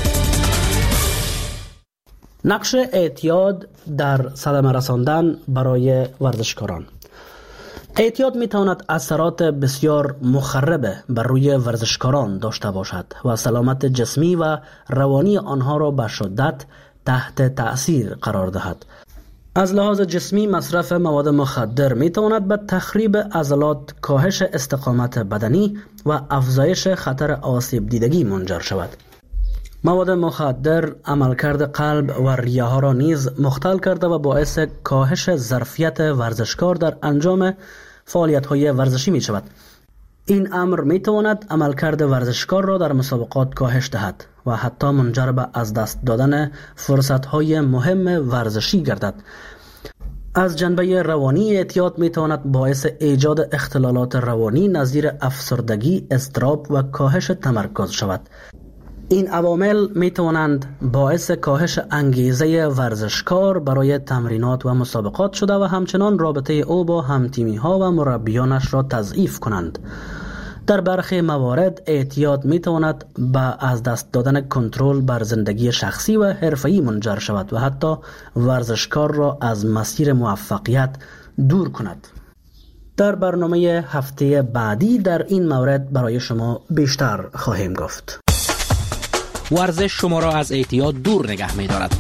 نقش اعتیاد در صدمه رساندن برای ورزشکاران. اعتیاد میتواند اثرات بسیار مخرب بر روی ورزشکاران داشته باشد و سلامت جسمی و روانی آنها را به شدت تحت تأثیر قرار دهد. از لحاظ جسمی مصرف مواد مخدر میتواند به تخریب عضلات، کاهش استقامت بدنی و افزایش خطر آسیب دیدگی منجر شود. مواد مخدر عملکرد قلب و ریه ها را نیز مختل کرده و باعث کاهش ظرفیت ورزشکار در انجام فعالیت های ورزشی می شود. این امر می تواند عملکرد ورزشکار را در مسابقات کاهش دهد و حتی منجر به از دست دادن فرصت های مهم ورزشی گردد. از جنبه روانی اعتیاد میتواند باعث ایجاد اختلالات روانی نظیر افسردگی، اضطراب و کاهش تمرکز شود. این عوامل می توانند باعث کاهش انگیزه ورزشکار برای تمرینات و مسابقات شده و همچنان رابطه او با همتیمی ها و مربیانش را تضعیف کنند. در برخی موارد اعتیاد می تواند به از دست دادن کنترل بر زندگی شخصی و حرفه‌ای منجر شود و حتی ورزشکار را از مسیر موفقیت دور کند. در برنامه هفته بعدی در این مورد برای شما بیشتر خواهیم گفت. ورزش شما را از اعتیاد دور نگه می دارد.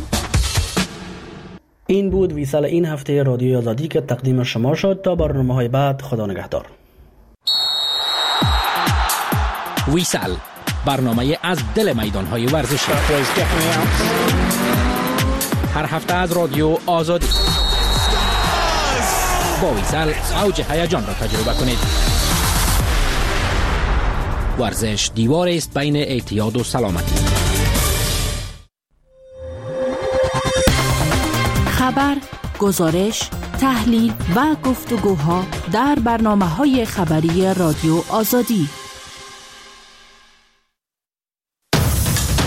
این بود ویسال این هفته رادیو آزادی که تقدیم شما شد. تا برنامه‌های بعد، خدا نگهدار. ویسال، برنامه از دل میدان‌های ورزشی. هر هفته از رادیو آزادی. با ویسال اوج هیجان را تجربه کنید. ورزش دیوار است بین اعتیاد و سلامتی. خبر، گزارش، تحلیل و گفتگوها در برنامه‌های خبری رادیو آزادی.